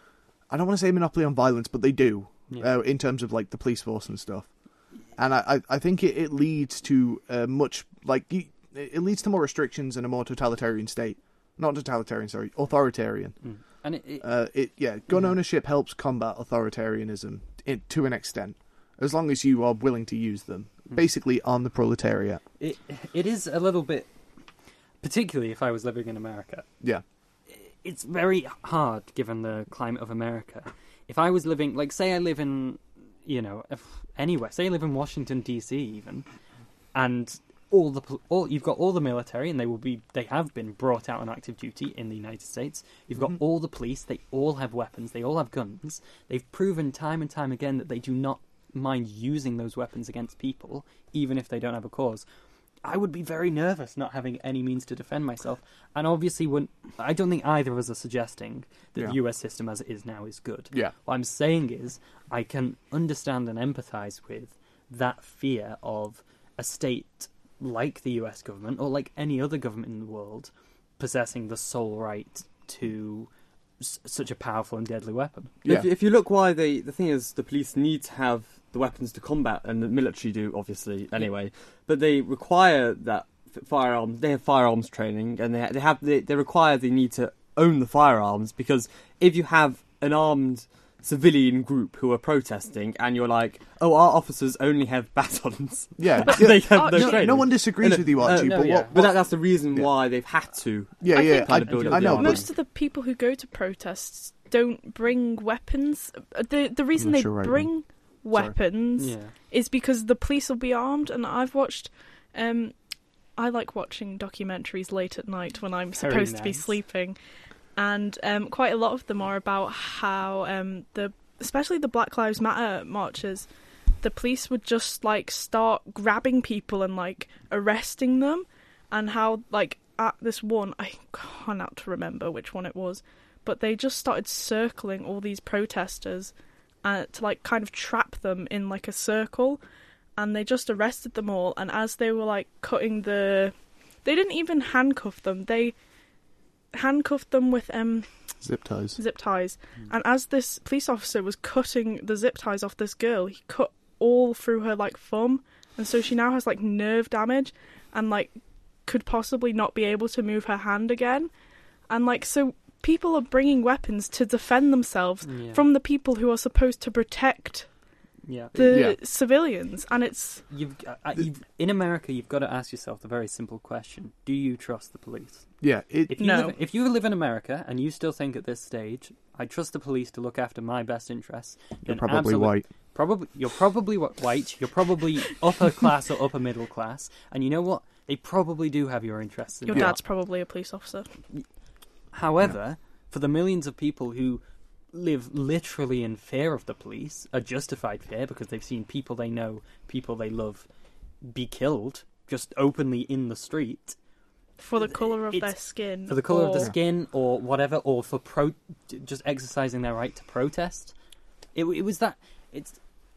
I don't want to say monopoly on violence, but they do Yeah. uh, in terms of like the police force and stuff. And I, I, I think it, it leads to uh, much like you, it leads to more restrictions and a more totalitarian state. Not totalitarian, sorry, authoritarian. Mm. And it, it, Uh, it yeah, gun Yeah. ownership helps combat authoritarianism in, to an extent, as long as you are willing to use them. Mm. Basically, on the proletariat. it it is a little bit, particularly if I was living in America. Yeah, It's very hard given the climate of America. If I was living, like, say I live in, you know, if, anywhere, say I live in Washington D C even, and all the pol- all you've got all the military, and they will be they have been brought out on active duty in the United States. You've got Mhm. all the police; they all have weapons, they all have guns. They've proven time and time again that they do not mind using those weapons against people, even if they don't have a cause. I would be very nervous not having any means to defend myself. And obviously, when, I don't think either of us are suggesting that Yeah. the U S system as it is now is good. yeah, What I'm saying is, I can understand and empathise with that fear of a state like the U S government, or like any other government in the world, possessing the sole right to s- such a powerful and deadly weapon. yeah. If, if you look why they, the thing is, the police need to have the weapons to combat, and the military do, obviously, anyway. But they require that f- firearms. They have firearms training, and they they have they, they require they need to own the firearms, because if you have an armed civilian group who are protesting, and you're like, oh, our officers only have batons, yeah. they have Oh, no no- training. No one disagrees No, with you, uh, Archie. no, but yeah. what, But that, what- that's the reason Yeah. why they've had to. yeah, I yeah. think- I, Kinda build up I the know, army. but most of the people who go to protests don't bring weapons. Uh, The the reason not they sure right bring weapons Yeah. is because the police will be armed. And I've watched. Um, I like watching documentaries late at night when I'm Very supposed to be nice. sleeping, and um, quite a lot of them are about how um, the especially the Black Lives Matter marches, the police would just like start grabbing people and like arresting them, and how like at this one I cannot remember which one it was, but they just started circling all these protesters uh, to like kind of trap them in like a circle, and they just arrested them all. And as they were like cutting the they didn't even handcuff them. They handcuffed them with um Zip ties. zip ties. Mm. And as this police officer was cutting the zip ties off this girl, he cut all through her like thumb, and so she now has like nerve damage, and like could possibly not be able to move her hand again. And like so, people are bringing weapons to defend themselves Yeah. from the people who are supposed to protect yeah. the Yeah. civilians, and it's You've, uh, you've in America, you've got to ask yourself the very simple question: do you trust the police? Yeah, it, If you No. live, if you live in America and you still think at this stage, I trust the police to look after my best interests, you're then probably absolute- white. Probably you're probably wh- white. You're probably upper class or upper middle class, and you know what? They probably do have your interests in your mind. dad's probably a police officer. However, for the millions of people who live literally in fear of the police, a justified fear because they've seen people they know, people they love, be killed just openly in the street For the colour of It's- their skin. for the colour of the or- skin or whatever, or for pro- just exercising their right to protest. It, it was that it's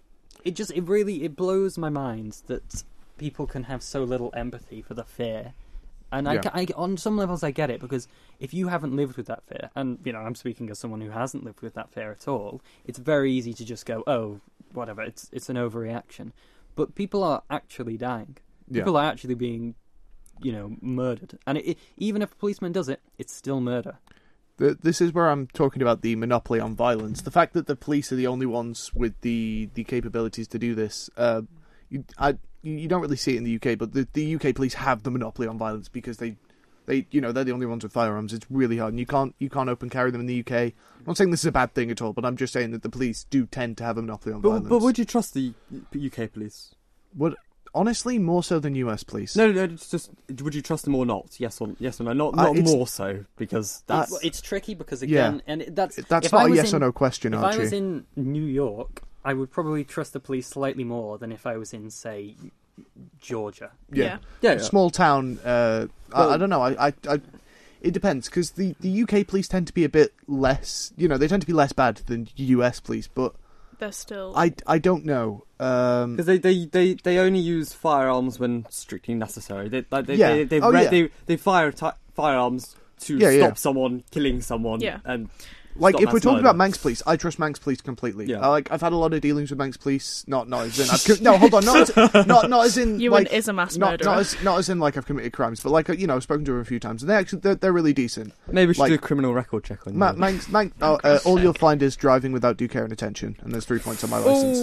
it just it really it blows my mind that people can have so little empathy for the fear. And Yeah. I, I, on some levels, I get it, because if you haven't lived with that fear, and you know, I'm speaking as someone who hasn't lived with that fear at all, it's very easy to just go, "Oh, whatever, it's it's an overreaction." But people are actually dying. Yeah. People are actually being, you know, murdered. And it, it, even if a policeman does it, it's still murder. The, this is where I'm talking about the monopoly on violence. The fact that the police are the only ones with the, the capabilities to do this. Uh, you, I, you don't really see it in the U K, but the, the U K police have the monopoly on violence because they, they, you know, they're the only ones with firearms. It's really hard, and you can't you can't open carry them in the U K. I'm not saying this is a bad thing at all, but I'm just saying that the police do tend to have a monopoly on But, violence. but would you trust the U K police? Would honestly more so than U S police. No, no, it's just would you trust them or not? Yes or yes or no? Not Uh, not it's- more so because that's It's, it's tricky because again, and it- that's That's if not I a was yes in, or no question, If Archie. I was in New York, I would probably trust the police slightly more than if I was in, say, Georgia. yeah. yeah, yeah. Small town. Uh, Well- I, I don't know. I, I, I it depends because the, the U K police tend to be a bit less. You know, they tend to be less bad than U S police, but They're still. I, I don't know. Um, Because they, they, they, they only use firearms when strictly necessary. They like they Yeah. they, they, Oh, re- yeah. they, they fire ti firearms to Yeah, stop yeah. someone killing someone. Yeah. And like stop if we're mass talking murder. about Manx police, I trust Manx police completely. Yeah. I, like I've had a lot of dealings with Manx police. Not not as in I've, co- no hold on not as, not not as in Ewan like is a mass not murderer. not as not as in like I've committed crimes, but like you know I've spoken to them a few times and they actually they're, they're really decent. maybe we should like- do a criminal record check on Ma- you. Manx, Manx, oh, uh, all you'll find is driving without due care and attention, and there's three points on my license.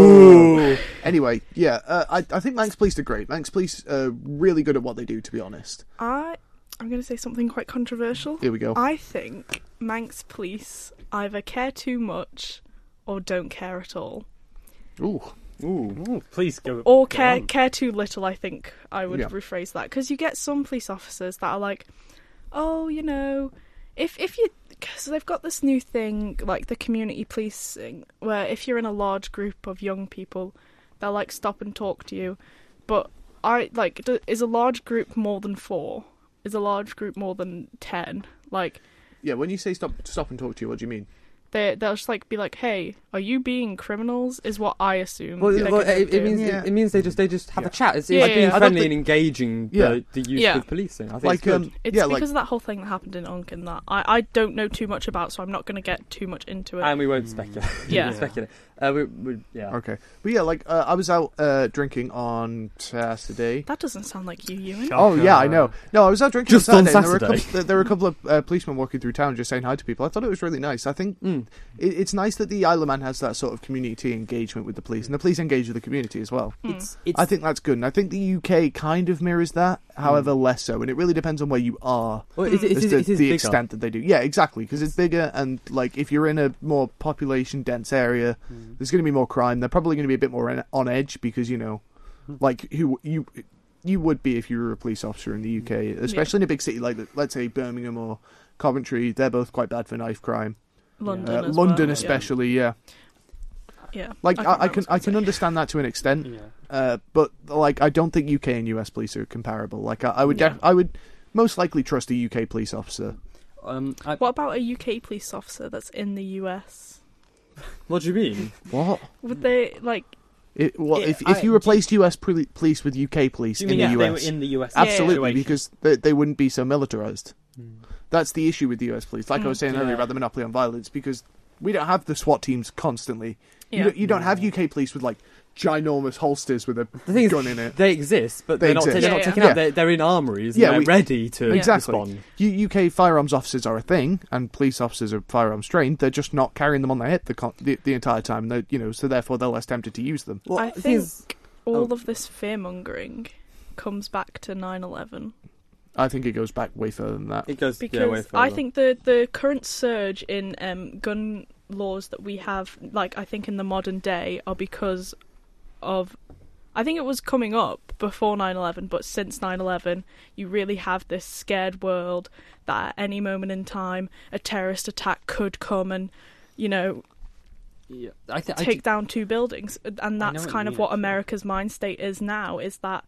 Ooh. Anyway, yeah, uh, I I think Manx police are great. Manx police are really good at what they do, to be honest. I, I'm going to say something quite controversial. Here we go. I think Manx police either care too much or don't care at all. Ooh, Ooh. Ooh, please go. Or go care on. care too little, I think I would Yeah. rephrase that. Because you get some police officers that are like, oh, you know, if if you... Because they've got this new thing, like the community policing, where if you're in a large group of young people, they'll like stop and talk to you. But I, like, do, is a large group more than four? Is a large group more than ten? Like... yeah. When you say stop, stop and talk to you, what do you mean? They they'll just like be like, "Hey, are you being criminals?" Is what I assume. Well, they're well, gonna it, do. it means Yeah. it, it means they just they just have Yeah. a chat. It's, Yeah, like yeah, being yeah. I don't friendly think- and engaging Yeah. the, the youth Yeah. with policing. I think Like it's good. um, It's yeah, because like of that whole thing that happened in Unkin that I, I don't know too much about, so I'm not going to get too much into it. and we won't speculate. Yeah. speculate. Uh, we, we, yeah. okay, but yeah, like uh, I was out uh, drinking on Saturday. That doesn't sound like you, Ewan. Shocker. Oh yeah, I know. No, I was out drinking Just on on Saturday. and there, were a Saturday. couple, there were a couple of uh, policemen walking through town just saying hi to people. I thought it was really nice. I think Mm. it, it's nice that the Isle of Man has that sort of community engagement with the police, and the police engage with the community as well. Mm. It's, it's, I think that's good, and I think the U K kind of mirrors that, however less so, and it really depends on where you are Well, it, it, as it, to it is the bigger. extent that they do. Yeah, exactly, because it's bigger, and like if you're in a more population dense area, Mm. there's going to be more crime. They're probably going to be a bit more on- on edge because you know, like who you you would be if you were a police officer in the U K, especially in a big city like let's say Birmingham or Coventry. They're both quite bad for knife crime. London, Uh, as London, well, especially, yeah. Yeah, yeah. Like I I, think I, that can was I what can I understand that to an extent, yeah. uh, but like I don't think U K and U S police are comparable. Like I, I would Yeah. def- I would most likely trust a U K police officer. Um, I, What about a U K police officer that's in the U S? What do you mean? What? Would they like? It, well, Yeah, if if I- you replaced U S poli- police with U K police Do you in mean the if they U were S, in the U S? absolutely, situation? because they, they wouldn't be so militarized. Hmm. That's the issue with the U S police. Like I was saying Yeah. earlier about the monopoly on violence, because we don't have the SWAT teams constantly. You, Yeah. don't, you don't have U K police with like ginormous holsters with a The thing is, gun in it. they exist, but They they're not, exist. they're not Yeah, taken yeah. out. They're, they're in armories. Yeah, and they're we- ready to Exactly. respond. U- UK firearms officers are a thing, and police officers are firearms trained. They're just not carrying them on their hip the con- the, the entire time. They, you know, so therefore they're less tempted to use them. Well, I the thing think is- all oh. of this fear mongering comes back to nine eleven. I think it goes back way further than that. it goes Because yeah, way I further. think the the current surge in um, gun laws that we have, like I think in the modern day, are because of. I think it was coming up before nine eleven, but since nine eleven, you really have this scared world that at any moment in time a terrorist attack could come and, you know, Yeah, I th- I take do- down two buildings. And know that's what you kind mean, of what actually. America's mind state is now, is that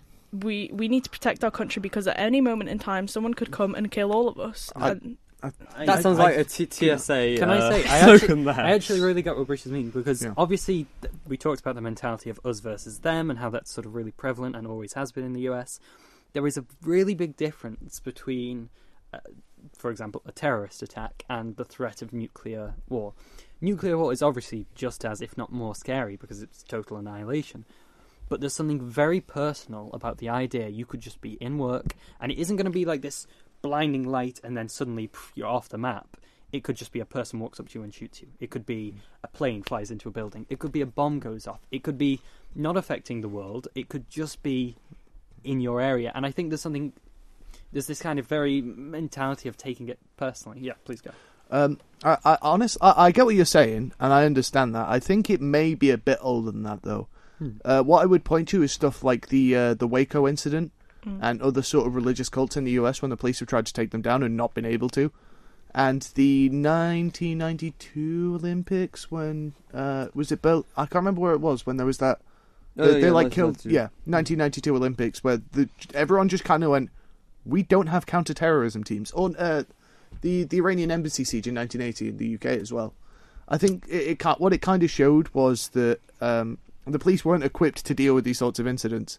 we we need to protect our country because at any moment in time someone could come and kill all of us. I- And I- that sounds I- like a T- TSA. Can uh, I say, I slogan actually, there. I actually really got what Bruce is meaning, because Yeah. obviously th- we talked about the mentality of us versus them and how that's sort of really prevalent and always has been in the U S. There is a really big difference between, uh, for example, a terrorist attack and the threat of nuclear war. Nuclear war is obviously just as, if not more, scary because it's total annihilation. But there's something very personal about the idea you could just be in work, and it isn't going to be like this blinding light and then suddenly pff, you're off the map. It could just be a person walks up to you and shoots you. It could be a plane flies into a building. It could be a bomb goes off. It could be not affecting the world. It could just be in your area. And I think there's something, there's this kind of very mentality of taking it personally. Yeah, please go. Um, I, I honest, I, I get what you're saying, and I understand that. I think it may be a bit older than that, though. Hmm. Uh, what I would point to is stuff like the uh, the Waco incident Mm. and other sort of religious cults in the U S when the police have tried to take them down and not been able to, and the nineteen ninety-two Olympics when uh, was it built? I can't remember where it was when there was that. Oh, they, they yeah, like nineteen killed, ninety-two. yeah, nineteen ninety-two Olympics where the everyone just kind of went, we don't have counter-terrorism teams. Or uh, the the Iranian embassy siege in nineteen eighty in the U K as well. I think it, it ca- what it kind of showed was that um, the police weren't equipped to deal with these sorts of incidents,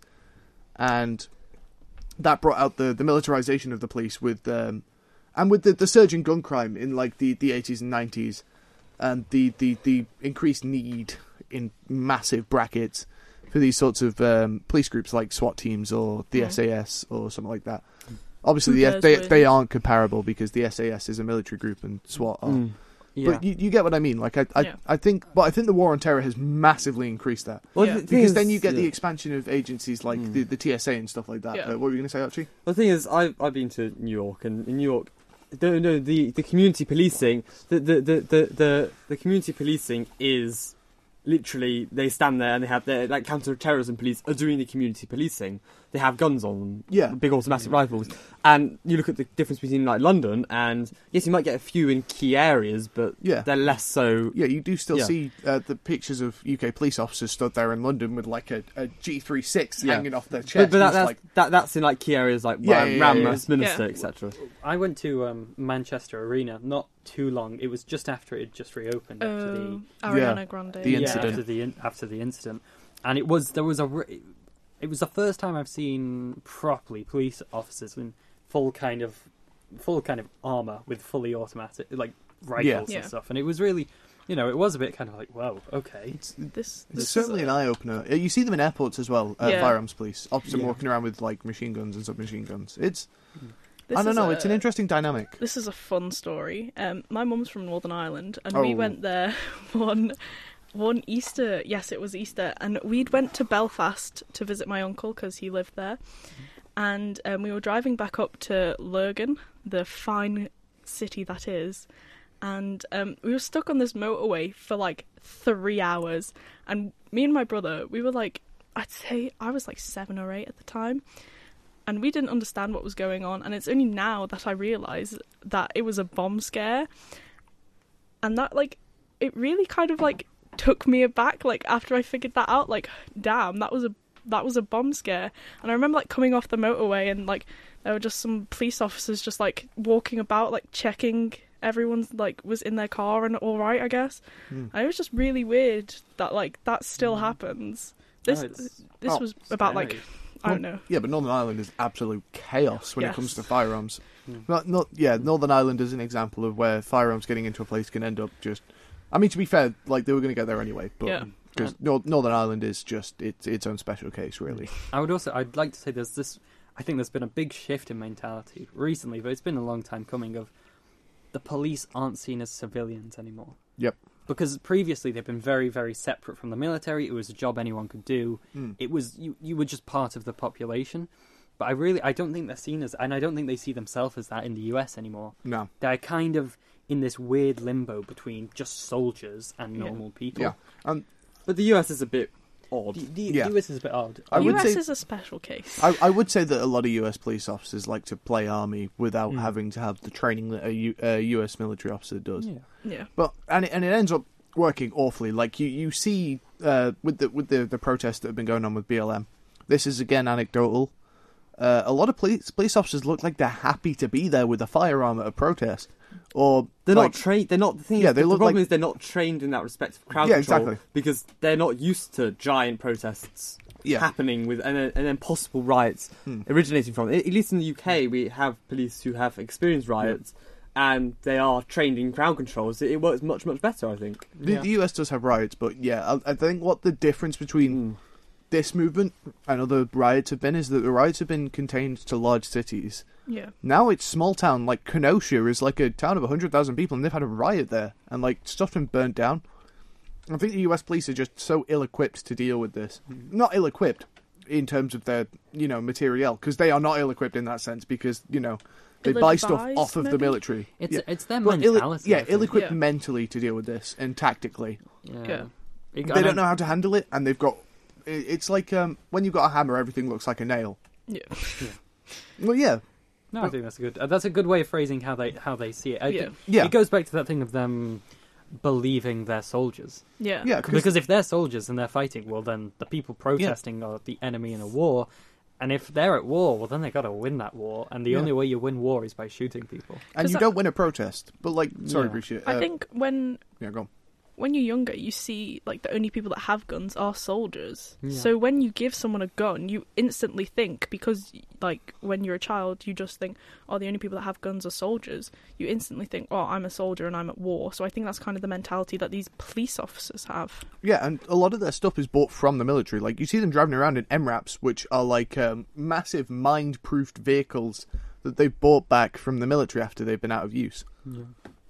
and that brought out the, the militarization of the police with um, and with the, the surge in gun crime in like the, the eighties and nineties, and the, the, the increased need in massive brackets for these sorts of um, police groups like SWAT teams or the Yeah. S A S or something like that. Obviously, Who the, cares they what- they aren't comparable because the S A S is a military group and SWAT are. Mm. Yeah. But you, you get what I mean. Like I, I, Yeah. I think, but I think the war on terror has massively increased that Well, Yeah. the thing because is- then you get the yeah. expansion of agencies like Mm. the, the T S A and stuff like that. Yeah. Uh, what were you going to say, Archie? Well, the thing is, I've I've been to New York, and in New York, no, no, the, the community policing, the the, the, the, the the community policing is literally they stand there and they have their like counter-terrorism police are doing the community policing. They have guns on them, Yeah. big automatic rifles, and you look at the difference between like London and yes, you might get a few in key areas, but Yeah. they're less so. Yeah, you do still Yeah. see uh, the pictures of U K police officers stood there in London with like a, a G thirty-six Yeah. hanging off their chest. But, but that, It's that's like, that, that's in like key areas like Yeah, Ram, yeah, yeah, Ram yeah. Westminster, Yeah. et cetera. I went to um, Manchester Arena not too long. It was just after it had just reopened after the Um, Ariana Grande. The yeah, incident. after the in, after the incident, and it was there was a re- it was the first time I've seen properly police officers in full kind of full kind of armor with fully automatic like rifles Yeah. and stuff, and it was really, you know, it was a bit kind of like, whoa, okay. it's, This, it's this certainly is an eye opener. You see them in airports as well. Uh, Yeah. Firearms police, often Yeah. walking around with like machine guns and submachine guns. It's this I don't is know. a- It's an interesting dynamic. This is a fun story. Um, my mum's from Northern Ireland, and Oh. we went there one one Easter. Yes, it was Easter, and we'd went to Belfast to visit my uncle because he lived there. And um, we were driving back up to Lurgan, the fine city that is, and um, we were stuck on this motorway for like three hours. And me and my brother, we were like, I'd say I was like seven or eight at the time. And we didn't understand what was going on, and it's only now that I realise that it was a bomb scare. And that, like, it really kind of, like, took me aback, like, after I figured that out, like, damn, that was a that was a bomb scare. And I remember, like, coming off the motorway, and, like, there were just some police officers just, like, walking about, like, checking everyone's like was in their car and all right, I guess. Hmm. And it was just really weird that like that still happens. This No, it's this oh, was about like scary. I don't know. Yeah, but Northern Ireland is absolute chaos when Yes. it comes to firearms. Mm. Not, not, yeah, Northern Ireland is an example of where firearms getting into a place can end up just... I mean, to be fair, like, they were going to get there anyway, but... Yeah. Because Nor- Northern Ireland is just its its own special case, really. I would also, I'd like to say there's this, I think there's been a big shift in mentality recently, but it's been a long time coming of the police aren't seen as civilians anymore. Yep. Because previously they've been very, very separate from the military. It was a job anyone could do. Mm. It was, you, you were just part of the population. But I really, I don't think they're seen as, and I don't think they see themselves as that in the U S anymore. No. They're kind of in this weird limbo between just soldiers and Yeah. normal people. Yeah. Um, But the U S is a bit odd. The, the Yeah. U S is a bit odd. I The would U S say- is a special case. I, I would say that a lot of U S police officers like to play army without Mm. having to have the training that a, U, a U S military officer does. Yeah. yeah. But and it, and it ends up working awfully. Like you, you see uh, with the with the, the protests that have been going on with B L M. This is again anecdotal. Uh, a lot of police police officers look like they're happy to be there with a firearm at a protest, or They're like, not trained. They're not. The thing Yeah, is, they the look problem like- is they're not trained in that respect of crowd Yeah, control exactly. because they're not used to giant protests yeah, happening with and then, and then possible riots Hmm. originating from. At least in the U K, we have police who have experienced riots, and they are trained in crowd control. So it works much much better, I think. the, Yeah. the U S does have riots, but yeah, I, I think what the difference between Mm. this movement and other riots have been is that the riots have been contained to large cities. Yeah. Now it's small town, like Kenosha is like a town of one hundred thousand people, and they've had a riot there, and like stuff's been burnt down. I think the U S police are just so ill-equipped to deal with this. Not ill-equipped in terms of their, you know, materiel, because they are not ill-equipped in that sense, because, you know, they buy stuff Ill-advised, off of the maybe? military. It's yeah. it's their Well, ill- mentality. I yeah, think. ill-equipped Yeah. mentally to deal with this, and tactically. Yeah. Yeah. It- They and don't know I- how to handle it, and they've got... it- It's like um, when you've got a hammer, everything looks like a nail. Yeah. Well, yeah. No, I think that's good. Uh, that's a good way of phrasing how they how they see it. I Yeah. think Yeah. It goes back to that thing of them believing they're soldiers. Yeah. Yeah, cause, Because if they're soldiers and they're fighting, well, then the people protesting are the enemy in a war. And if they're at war, well, then they got to win that war. And the Yeah. only way you win war is by shooting people. and 'cause you I- don't win a protest. But, like, sorry, Yeah. Brisha. I uh, think when Yeah, go on. when you're younger, you see like the only people that have guns are soldiers. Yeah. So when you give someone a gun, you instantly think, because like when you're a child, you just think, oh, the only people that have guns are soldiers. You instantly think, oh, I'm a soldier and I'm at war. So I think that's kind of the mentality that these police officers have. Yeah, and a lot of their stuff is bought from the military. Like, you see them driving around in M RAPs, which are like um, massive mine-proofed vehicles that they've bought back from the military after they've been out of use. Yeah.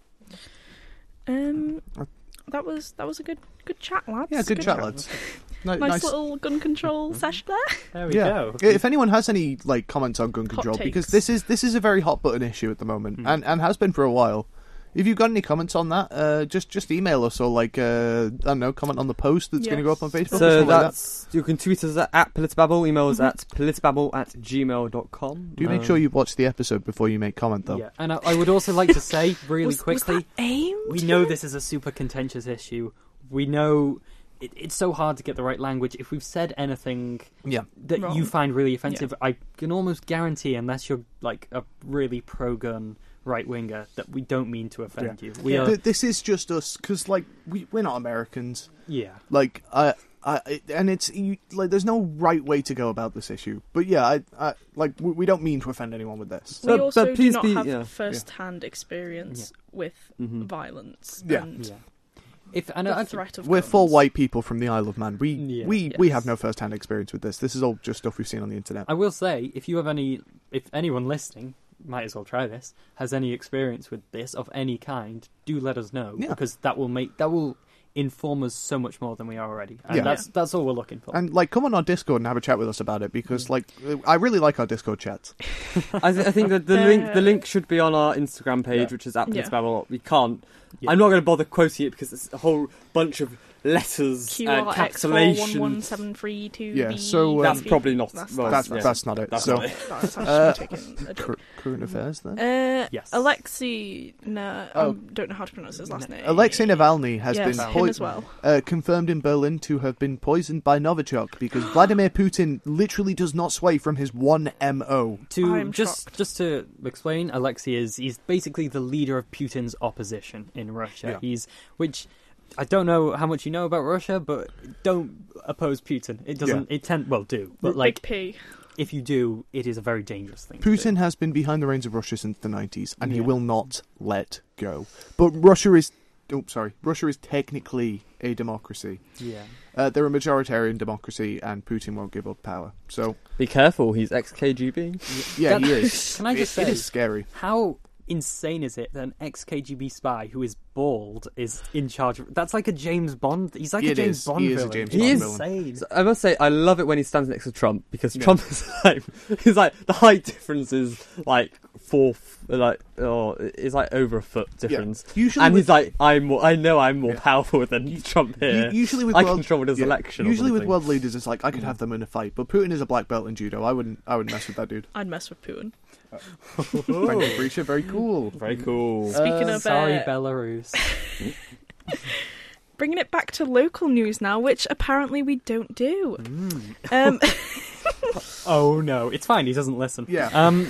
Um, Uh, that was that was a good good chat, lads. Yeah, good, chat, lads. Ni- Nice, little gun control session there. There we Yeah. go. If anyone has any like comments on gun Hot control, because takes. this is this is a very hot button issue at the moment, Mm. and, and has been for a while. If you've got any comments on that, uh, just just email us or like uh, I don't know, comment on the post that's going to go up on Yes. Facebook. or So something like that. that's you can tweet us at, at Politbabble, email us Mhm. at politbabble at gmail dot com. Do make sure you watch the episode before you make comment, though. Yeah. And I, I would also like to say, really was, quickly, was that aimed? we know this is a super contentious issue. We know it, it's so hard to get the right language. If we've said anything Yeah. that Wrong. you find really offensive, I can almost guarantee, unless you're like a really pro-gun right winger, that we don't mean to offend you. We Yeah. are, Th- This is just us, because like we we're not Americans. yeah. Like I, I, it- and it's you, like there's no right way to go about this issue. But yeah, I, I like we, we don't mean to offend anyone with this. We But- also but please do not be- have yeah. first-hand experience with Mhm. violence Yeah. and Yeah. If and the I, threat of We're guns. four white people from the Isle of Man. We Yeah. we we Yes. have no first-hand experience with this. This is all just stuff we've seen on the internet. I will say, if you have any, if anyone listening, might as well try this, has any experience with this of any kind, do let us know, Yeah. because that will make that will inform us so much more than we are already, and Yeah. that's that's all we're looking for. And like, come on our Discord and have a chat with us about it, because like I really like our Discord chats. I, th- I think that the Uh, link the link should be on our Instagram page, Yeah. which is at Yeah. Politbabble. We can't Yeah. I'm not going to bother quoting it because it's a whole bunch of letters Q and R X four one encapsulation. one seven three two. Yeah, so, um, That's probably not. That's- well, That's yeah. that's not it. That's so not it. That's Uh, actually taken a cur- current affairs then. Uh, Yes. Alexei, no, Oh. I don't know how to pronounce his last name. Alexei Navalny has yes, been him poi- as well. uh, confirmed in Berlin to have been poisoned by Novichok because Vladimir Putin literally does not sway from his one M O. To I'm just shocked. just to explain, Alexei is he's basically the leader of Putin's opposition in Russia. Yeah. He's which I don't know how much you know about Russia, but don't oppose Putin. It doesn't. It tend well do, but like Big P. if you do, it is a very dangerous thing. to do. Putin has been behind the reins of Russia since the nineties, and he Yeah. will not let go. But Russia is, oh, sorry, Russia is technically a democracy. Yeah. Uh, they're a majoritarian democracy, and Putin won't give up power. So, Be careful, he's ex K G B. yeah, That- he is. Can I just it, say- it is scary. How insane is it that an ex-K G B spy who is bald is in charge of... That's like a James Bond... He's like a It James is. Bond He is a villain. James He Bond is. villain. Insane. So I must say, I love it when he stands next to Trump because Yeah. Trump is like, he's like the height difference is like four, f- like oh, it's like over a foot difference, Usually, and with, he's like, I'm more, I know I'm more Yeah. powerful than Trump u- here. usually with I world, controlled his yeah, election. or Usually with something. world leaders, it's like I could have them in a fight, but Putin is a black belt in judo. I wouldn't. I wouldn't mess with that dude. I'd mess with Putin. Thank you, Breacher. Very cool. Very cool. Speaking Uh, of Sorry, uh, Belarus. bringing it back to local news now, which apparently we don't do. Mm. Um, Oh no, it's fine. He doesn't listen. Yeah. Um.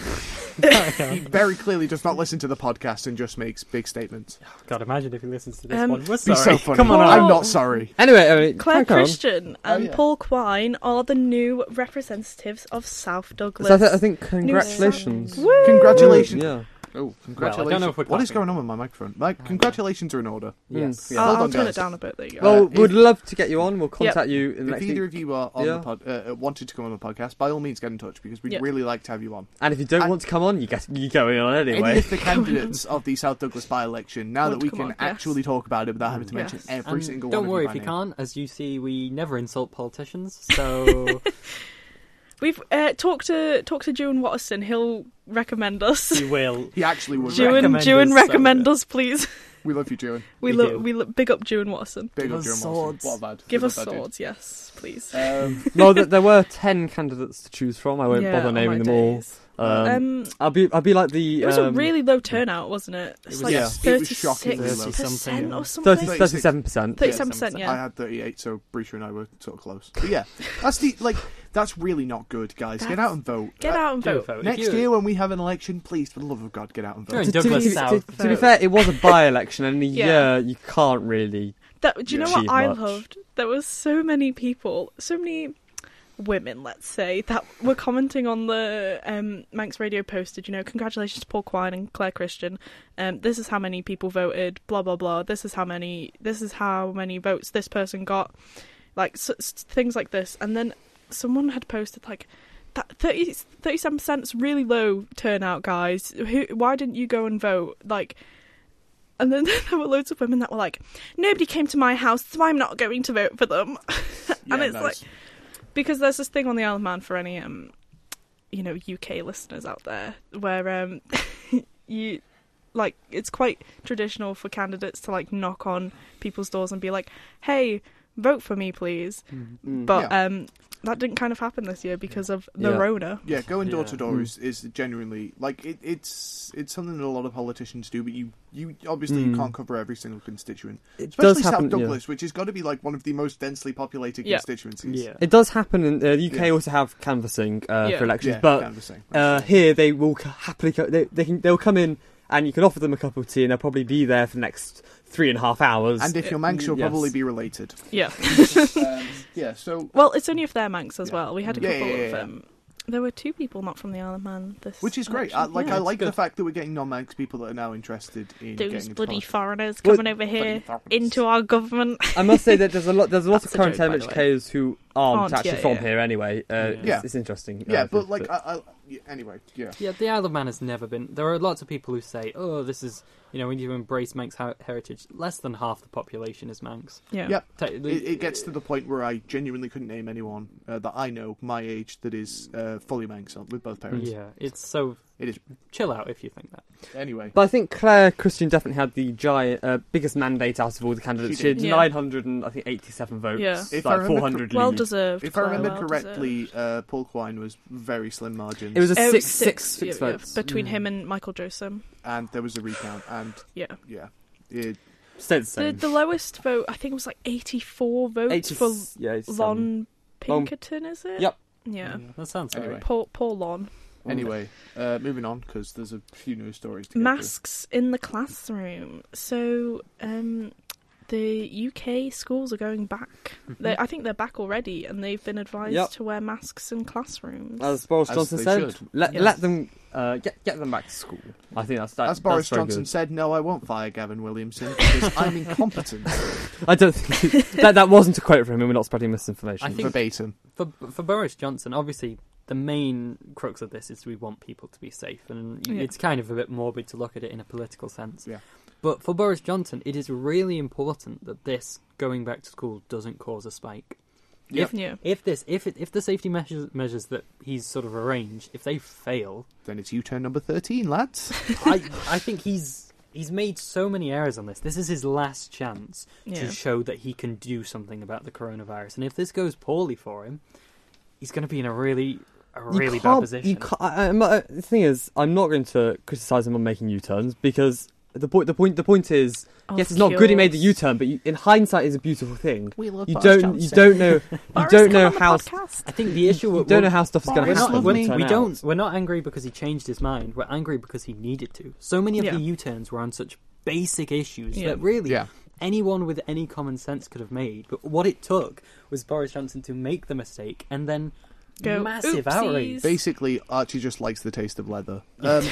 He very clearly does not listen to the podcast and just makes big statements. God, imagine if he listens to this Um, one. We're Be sorry. so funny. Come on, Paul- I'm not sorry. Anyway, I mean, Claire crack on. Christian and Oh, yeah. Paul Quine are the new representatives of South Douglas. So I, th- I think congratulations. Woo! Congratulations. Yeah. Oh, congratulations. Well, I don't know if we're what is clapping. going on with my microphone? My congratulations are in order. Yes. Mm, yeah. I'll, Hold I'll on, turn guys. it down a bit. There you go. Uh, Well, if- we'd love to get you on. We'll contact you in the If next either week. of you are on Yeah. the pod, uh, uh, wanted to come on the podcast, by all means get in touch because we'd Yeah. really like to have you on. And if you don't I- want to come on, you get you going on Any anyway. of the candidates of the South Douglas by-election, now Want that we to can come on, yes. actually talk about it without having to mention Yes. every And single don't one worry of if you you by name. can't. As you see, we never insult politicians. So We've uh, talked to talked to June Watterson. He'll recommend us. you will. He actually would. June, recommend June, us, so- recommend us, please. We love you, June. We We look, do. we look, big up June Watterson. Big Give up us June swords. Watson. What a lad. Give We us love that dude. swords, yes, please. Um, well, th- there were ten candidates to choose from. I won't Yeah, bother on naming my them all. days. Um, Um, I'll be I'll be like the it was a um, really low turnout, wasn't it? It's was- like yeah, it was shockingly thirty-six low. percent Something, or something. thirty, thirty-seven percent. Thirty-seven percent, I yeah. had thirty-eight, so Breacher and I were sort of close. But yeah, that's the like. That's really not good, guys. Get That's- out and vote. Get Uh, out and Do vote. vote. If Next you- year, when we have an election, please, for the love of God, get out and You're vote. in To, to, Douglas to, South. to, to be fair, it was a by-election, and in a Yeah. year you can't really. That, do you know Yeah. what Achieve I much. loved? There was so many people, so many women, let's say, that were commenting on the um, Manx Radio posted, you know, congratulations to Paul Quine and Claire Christian. Um, this is how many people voted, blah, blah, blah. This is how many, this is how many votes this person got. Like, s s- things like this. And then someone had posted, like, that thirty, thirty-seven percent is really low turnout, guys. Who, why didn't you go and vote? Like, and then there were loads of women that were like, nobody came to my house, so I'm not going to vote for them. Yeah, and it's nice. like, because there's this thing on the Isle of Man for any, um, you know, U K listeners out there, where um, you, like, it's quite traditional for candidates to, like, knock on people's doors and be like, hey, vote for me, please. Mm. But Yeah. um, that didn't kind of happen this year because of the Yeah. Rona. Yeah, going door to Yeah. door Mm. is, is genuinely like it, it's it's something that a lot of politicians do, but you you obviously you Mm. can't cover every single constituent, It especially does South happen. Yeah. Douglas, which has got to be like one of the most densely populated Yeah. constituencies. Yeah. It does happen in uh, the U K. Yeah. Also have canvassing uh, Yeah. for elections, Yeah, but canvassing. uh, here they will c- happily co- they, they can they'll come in and you can offer them a cup of tea and they'll probably be there for the next three and a half hours. And if you're Manx, you'll Yes. probably be related. Yeah. um, yeah, so Well, it's only if they're Manx as Yeah. well. We had a Yeah, couple yeah, yeah, of yeah. um, there were two people not from the Isle of Man. This which is great. I, election. like Yeah, I it's like good. the fact that we're getting non-Manx people that are now interested in getting Those into bloody politics. foreigners Well, coming over here foreigners. into our government. I must say that there's a lot there's a lot That's of a current joke, by the MHKs who aren't, Aren't, actually yeah, from yeah. here anyway. Uh, Yeah. Yeah. It's, it's interesting. Yeah, uh, but like I, I, yeah, anyway, yeah. Yeah, the Isle of Man has never been. There are lots of people who say, "Oh, this is you know, we need to embrace Manx her- heritage." Less than half the population is Manx. Yeah. Yep. Ta- It, it gets to the point where I genuinely couldn't name anyone uh, that I know my age that is uh, fully Manx with both parents. Yeah, it's so It is. Chill out if you think that. Anyway. But I think Claire Christian definitely had the giant, uh, biggest mandate out of all the candidates. She She, had did. Yeah. nine hundred and I think eighty-seven votes. Yeah. If I like remember four hundred Well lead. deserved. If I Claire, remember well correctly, deserved. uh, Paul Quine was very slim margins. It was a It was six, six, six yeah, yeah, votes. between Mm. him and Michael Josem. and there was a recount, and Yeah. yeah, it, Stayed the The, same. the lowest vote, I think, was like eighty-four votes eighty, for yeah, eighty-seven. Lon Lon- Pinkerton, is it? Yep. Yeah. That sounds Anyway. right. Poor, poor Lon. anyway, uh, moving on because there's a few news stories. To get Masks in the classroom. So, um, the U K schools are going back. They, I think they're back already, and they've been advised Yep. to wear masks in classrooms. As Boris As Johnson they said, should. let Yes. let them uh, get get them back to school. I think that's that, As Boris that's very Johnson good. said, no, I won't fire Gavin Williamson because I'm incompetent. I don't think that that wasn't a quote from him. We're not spreading misinformation. I think- Verbatim. For for Boris Johnson, obviously, the main crux of this is we want people to be safe, and Yeah. it's kind of a bit morbid to look at it in a political sense. Yeah. But for Boris Johnson, it is really important that this going back to school doesn't cause a spike. Yep. If, Yeah. if this, if it, if the safety measures measures that he's sort of arranged, if they fail, Then it's U-turn number thirteen, lads. I I think he's he's made so many errors on this. This is his last chance Yeah. to show that he can do something about the coronavirus. And if this goes poorly for him, he's going to be in a really a You really bad can't- position. You can't, I, I'm not- the thing is, I'm not going to criticise him on making U-turns because the point, the point, the point is, Of yes, it's not good he made the course. U-turn, but you, in hindsight, is a beautiful thing. We love You Boris don't, you Johnson. don't know, you Boris, don't come know on the how, podcast. I think the issue you we're, don't know how stuff is going to Boris, we're happen. not, love we're, me. we turn don't out. we're not angry because he changed his mind. We're angry because he needed to. So many of Yeah. the U-turns were on such basic issues Yeah. that really Yeah. anyone with any common sense could have made. But what it took was Boris Johnson to make the mistake and then Go, massive "Oopsies." outrage. Basically, Archie just likes the taste of leather. Um,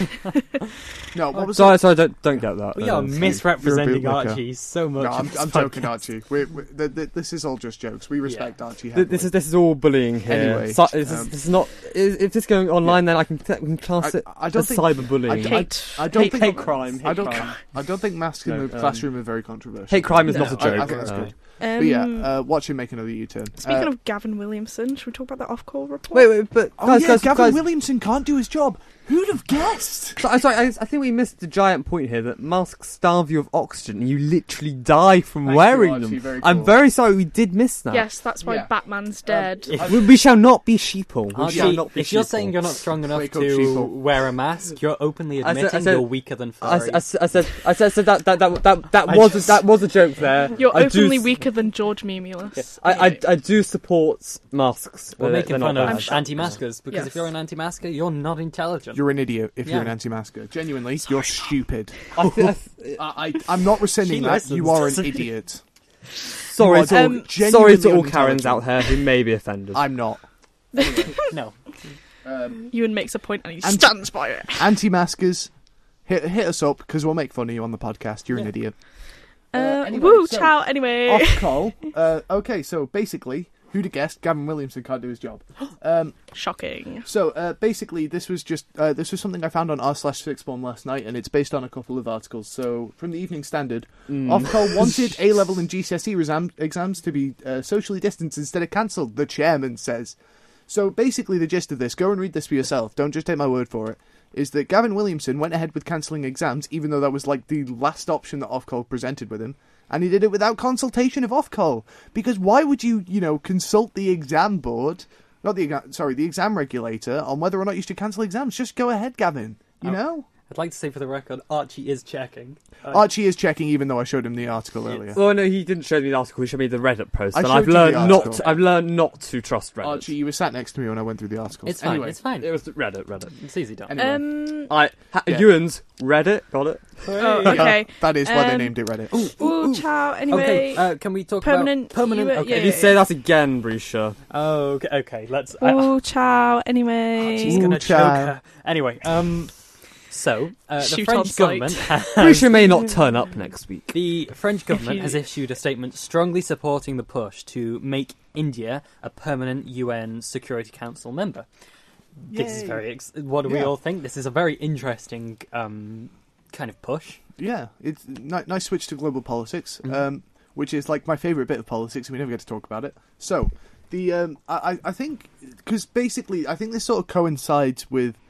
no, what was Sorry, it? sorry, don't don't get that. We Uh, are misrepresenting You're a bootlicker. Archie so much. No, I'm, in this I'm joking, podcast. Archie. We're, we're, th- th- this is all just jokes. We respect Archie. Th- heavily. This is this is all bullying here. Anyway, Si- this, is, um, this is not. If if this is going online, then I can, we can class I, it I don't as think cyberbullying. I- Hate. I don't hate, think hate crime. Hate I don't. crime. I don't think masks in No, the um, classroom are very controversial. Hate crime is No, not a I- I joke. think that's Uh, good. Um, But yeah, uh, watch him make another U-turn. Speaking Uh, of Gavin Williamson, should we talk about the off-call report? Wait, wait, but oh guys, yeah, guys, Gavin guys, Williamson can't do his job. Who'd have guessed? So, I'm sorry, I, I think we missed the giant point here that masks starve you of oxygen and you literally die from Thank you, wearing Archie, them. very I'm cool. very sorry we did miss that. Yes, that's why Yeah. Batman's Um, dead. If- We, we shall not be sheeple. We Archie, shall not be if you're sheeple. saying you're not strong enough Wake up, to sheeple. wear a mask, you're openly I said- admitting I said- you're weaker than I, furry. I, I said, I said, I said that that that that, that I was just- a, that was a joke there. You're I do openly s- weaker than George Memulus. I, I, I do support masks. We're but making they're fun not of bad. anti-maskers because Yes. if you're an anti-masker, you're not intelligent. You're an idiot if you're Yeah. an anti-masker. Genuinely, you're stupid. I thi- I thi- I, I, I'm not rescinding She that. listens, You are an doesn't she? idiot. sorry You to are all, Um, sorry to all genuinely Karens out unintelligent. there who may be offended. I'm not. No. Um, Ewan makes a point and he And- stands by it. anti-maskers, hit, hit us up because we'll make fun of you on the podcast. You're an Yeah. idiot. Uh, anyway, woo, so- ciao, anyway. Off call. Uh, okay, so basically, who'd have guessed Gavin Williamson can't do his job? Um, Shocking. so uh, basically, this was just uh, this was something I found on r slash sixborn last night, and it's based on a couple of articles. So from the Evening Standard, Mm. Ofcom wanted A level and G C S E exam- exams to be uh, socially distanced instead of cancelled. The chairman says. So basically, the gist of this, go and read this for yourself. Don't just take my word for it. Is that Gavin Williamson went ahead with cancelling exams, even though that was like the last option that Ofcom presented with him, and he did it without consultation of Ofcom. Because why would you, you know, consult the exam board, not the exa- sorry, the exam regulator on whether or not you should cancel exams? Just go ahead, Gavin. You Oh. know, I'd like to say for the record, Archie is checking. Uh, Archie is checking, even though I showed him the article earlier. Well, no, he didn't show me the article. He showed me the Reddit post, I and showed I've you the learned not. article. I've learned not to trust Reddit. Archie, you were sat next to me when I went through the articles. it's fine. Anyway, It's fine. It was Reddit. Reddit. It's easy done. Anyway. Um, I ha- Yeah. Ewan's Reddit. Got it. oh, okay. that is why they Um, named it Reddit. Woo, ciao, anyway. Okay, uh, can we talk permanent- about permanent? you were- okay. yeah, If you yeah, say that again, Brisha. Oh, okay. Okay. Let's. I, Woo, ciao, anyway. She's Ooh, gonna choke child. her. Anyway, um, so uh, the Shoot French on sight. government, has, Brisha may not turn up next week. the French government you- has issued a statement strongly supporting the push to make India a permanent U N Security Council member. This is Yay. very. Ex- what do we Yeah. all think? This is a very interesting um, kind of push. Yeah, it's ni- nice switch to global politics, Mhm. um, which is like my favourite bit of politics, and we never get to talk about it. So, the um, I, I I think because basically I think this sort of coincides with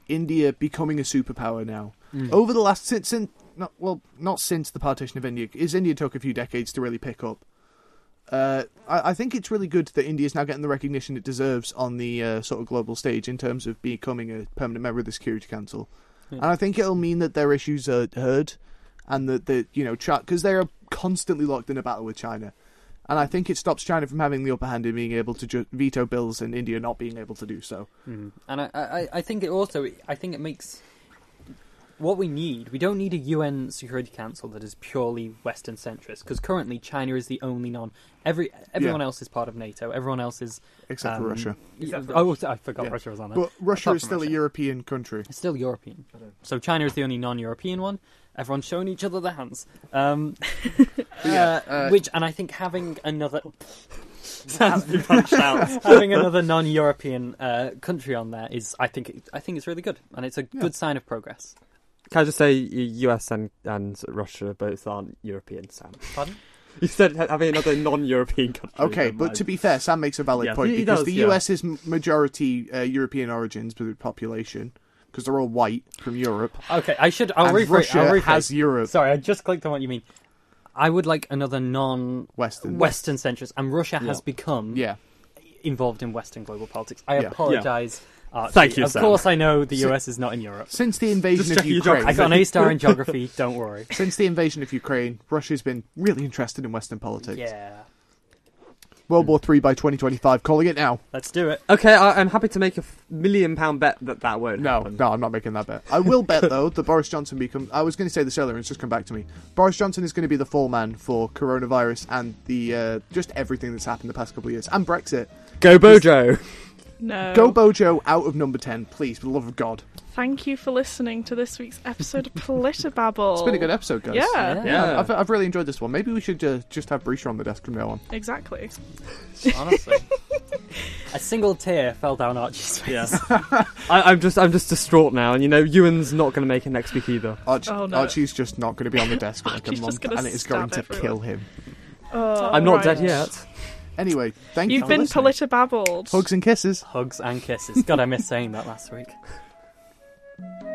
India becoming a superpower now. Mm. Over the last since, since not well, not since the partition of India, is India took a few decades to really pick up. Uh, I, I think it's really good that India is now getting the recognition it deserves on the uh, sort of global stage in terms of becoming a permanent member of the Security Council, Yeah. and I think it'll mean that their issues are heard, and that the you know because they are constantly locked in a battle with China, and I think it stops China from having the upper hand in being able to ju- veto bills and India not being able to do so. Mm. And I, I, I think it also, I think it makes what we need. We don't need a U N Security Council that is purely Western centrist, because currently China is the only non. Every everyone Yeah. else is part of NATO. Everyone else is Except for um, Russia. Yeah, oh, I forgot Yeah. Russia was on that. But Russia Apart is from still a Russia. European country. It's still European. So China is the only non-European one. Everyone's showing each other their hands. Um, yeah, uh, uh, which, and I think having another Sounds to be punched out. having another non-European uh, country on there is, I think, it, I think it's really good, and it's a Yeah. good sign of progress. Can I just say, U S and, and Russia both aren't European, Sam. Pardon? You said ha- having another non-European country. Okay, never but mind. to be fair, Sam makes a valid Yeah, point he- he because does, the yeah. U S is m- majority uh, European origins with population because they're all white from Europe. Okay, I should. I'll and rephrase. Russia I'll rephrase. has Europe, Sorry, I just clicked on what you mean. I would like another non-Western Western. centrist, and Russia has Yeah. become Yeah, involved in Western global politics. I Yeah. apologise. Archie. Thank you, Of Sam. course, I know the So- U S is not in Europe. since the invasion Just of checking your Ukraine, I got an A star in geography. Don't worry. since the invasion of Ukraine, Russia's been really interested in Western politics. Yeah, World War Three by twenty twenty-five, calling it now. let's do it. Okay, I, I'm happy to make a f- million pound bet that that won't No, happen. no, I'm not making that bet. I will bet though that Boris Johnson become. I was going to say this earlier, and it's just come back to me. Boris Johnson is going to be the fall man for coronavirus and the uh, just everything that's happened the past couple of years, and Brexit. Go Bojo! No. Go Bojo out of number ten, please, for the love of God. Thank you for listening to this week's episode of Politababble. It's been a good episode, guys. Yeah, Yeah. Yeah. I've, I've really enjoyed this one. Maybe we should uh, just have Breacher on the desk from now on. exactly. Honestly, a single tear fell down Archie's face. Yes. I, I'm just I'm just distraught now, and you know, Ewan's not going to make it next week either. Arch- Oh, no. Archie's just not going to be on the desk for like a Archie's month, just gonna and it is going stab to everyone. kill him. Oh, I'm not right. dead yet. Anyway, thank you You've for been listening. Politababbled. Hugs and kisses. Hugs and kisses. God, I missed saying that last week.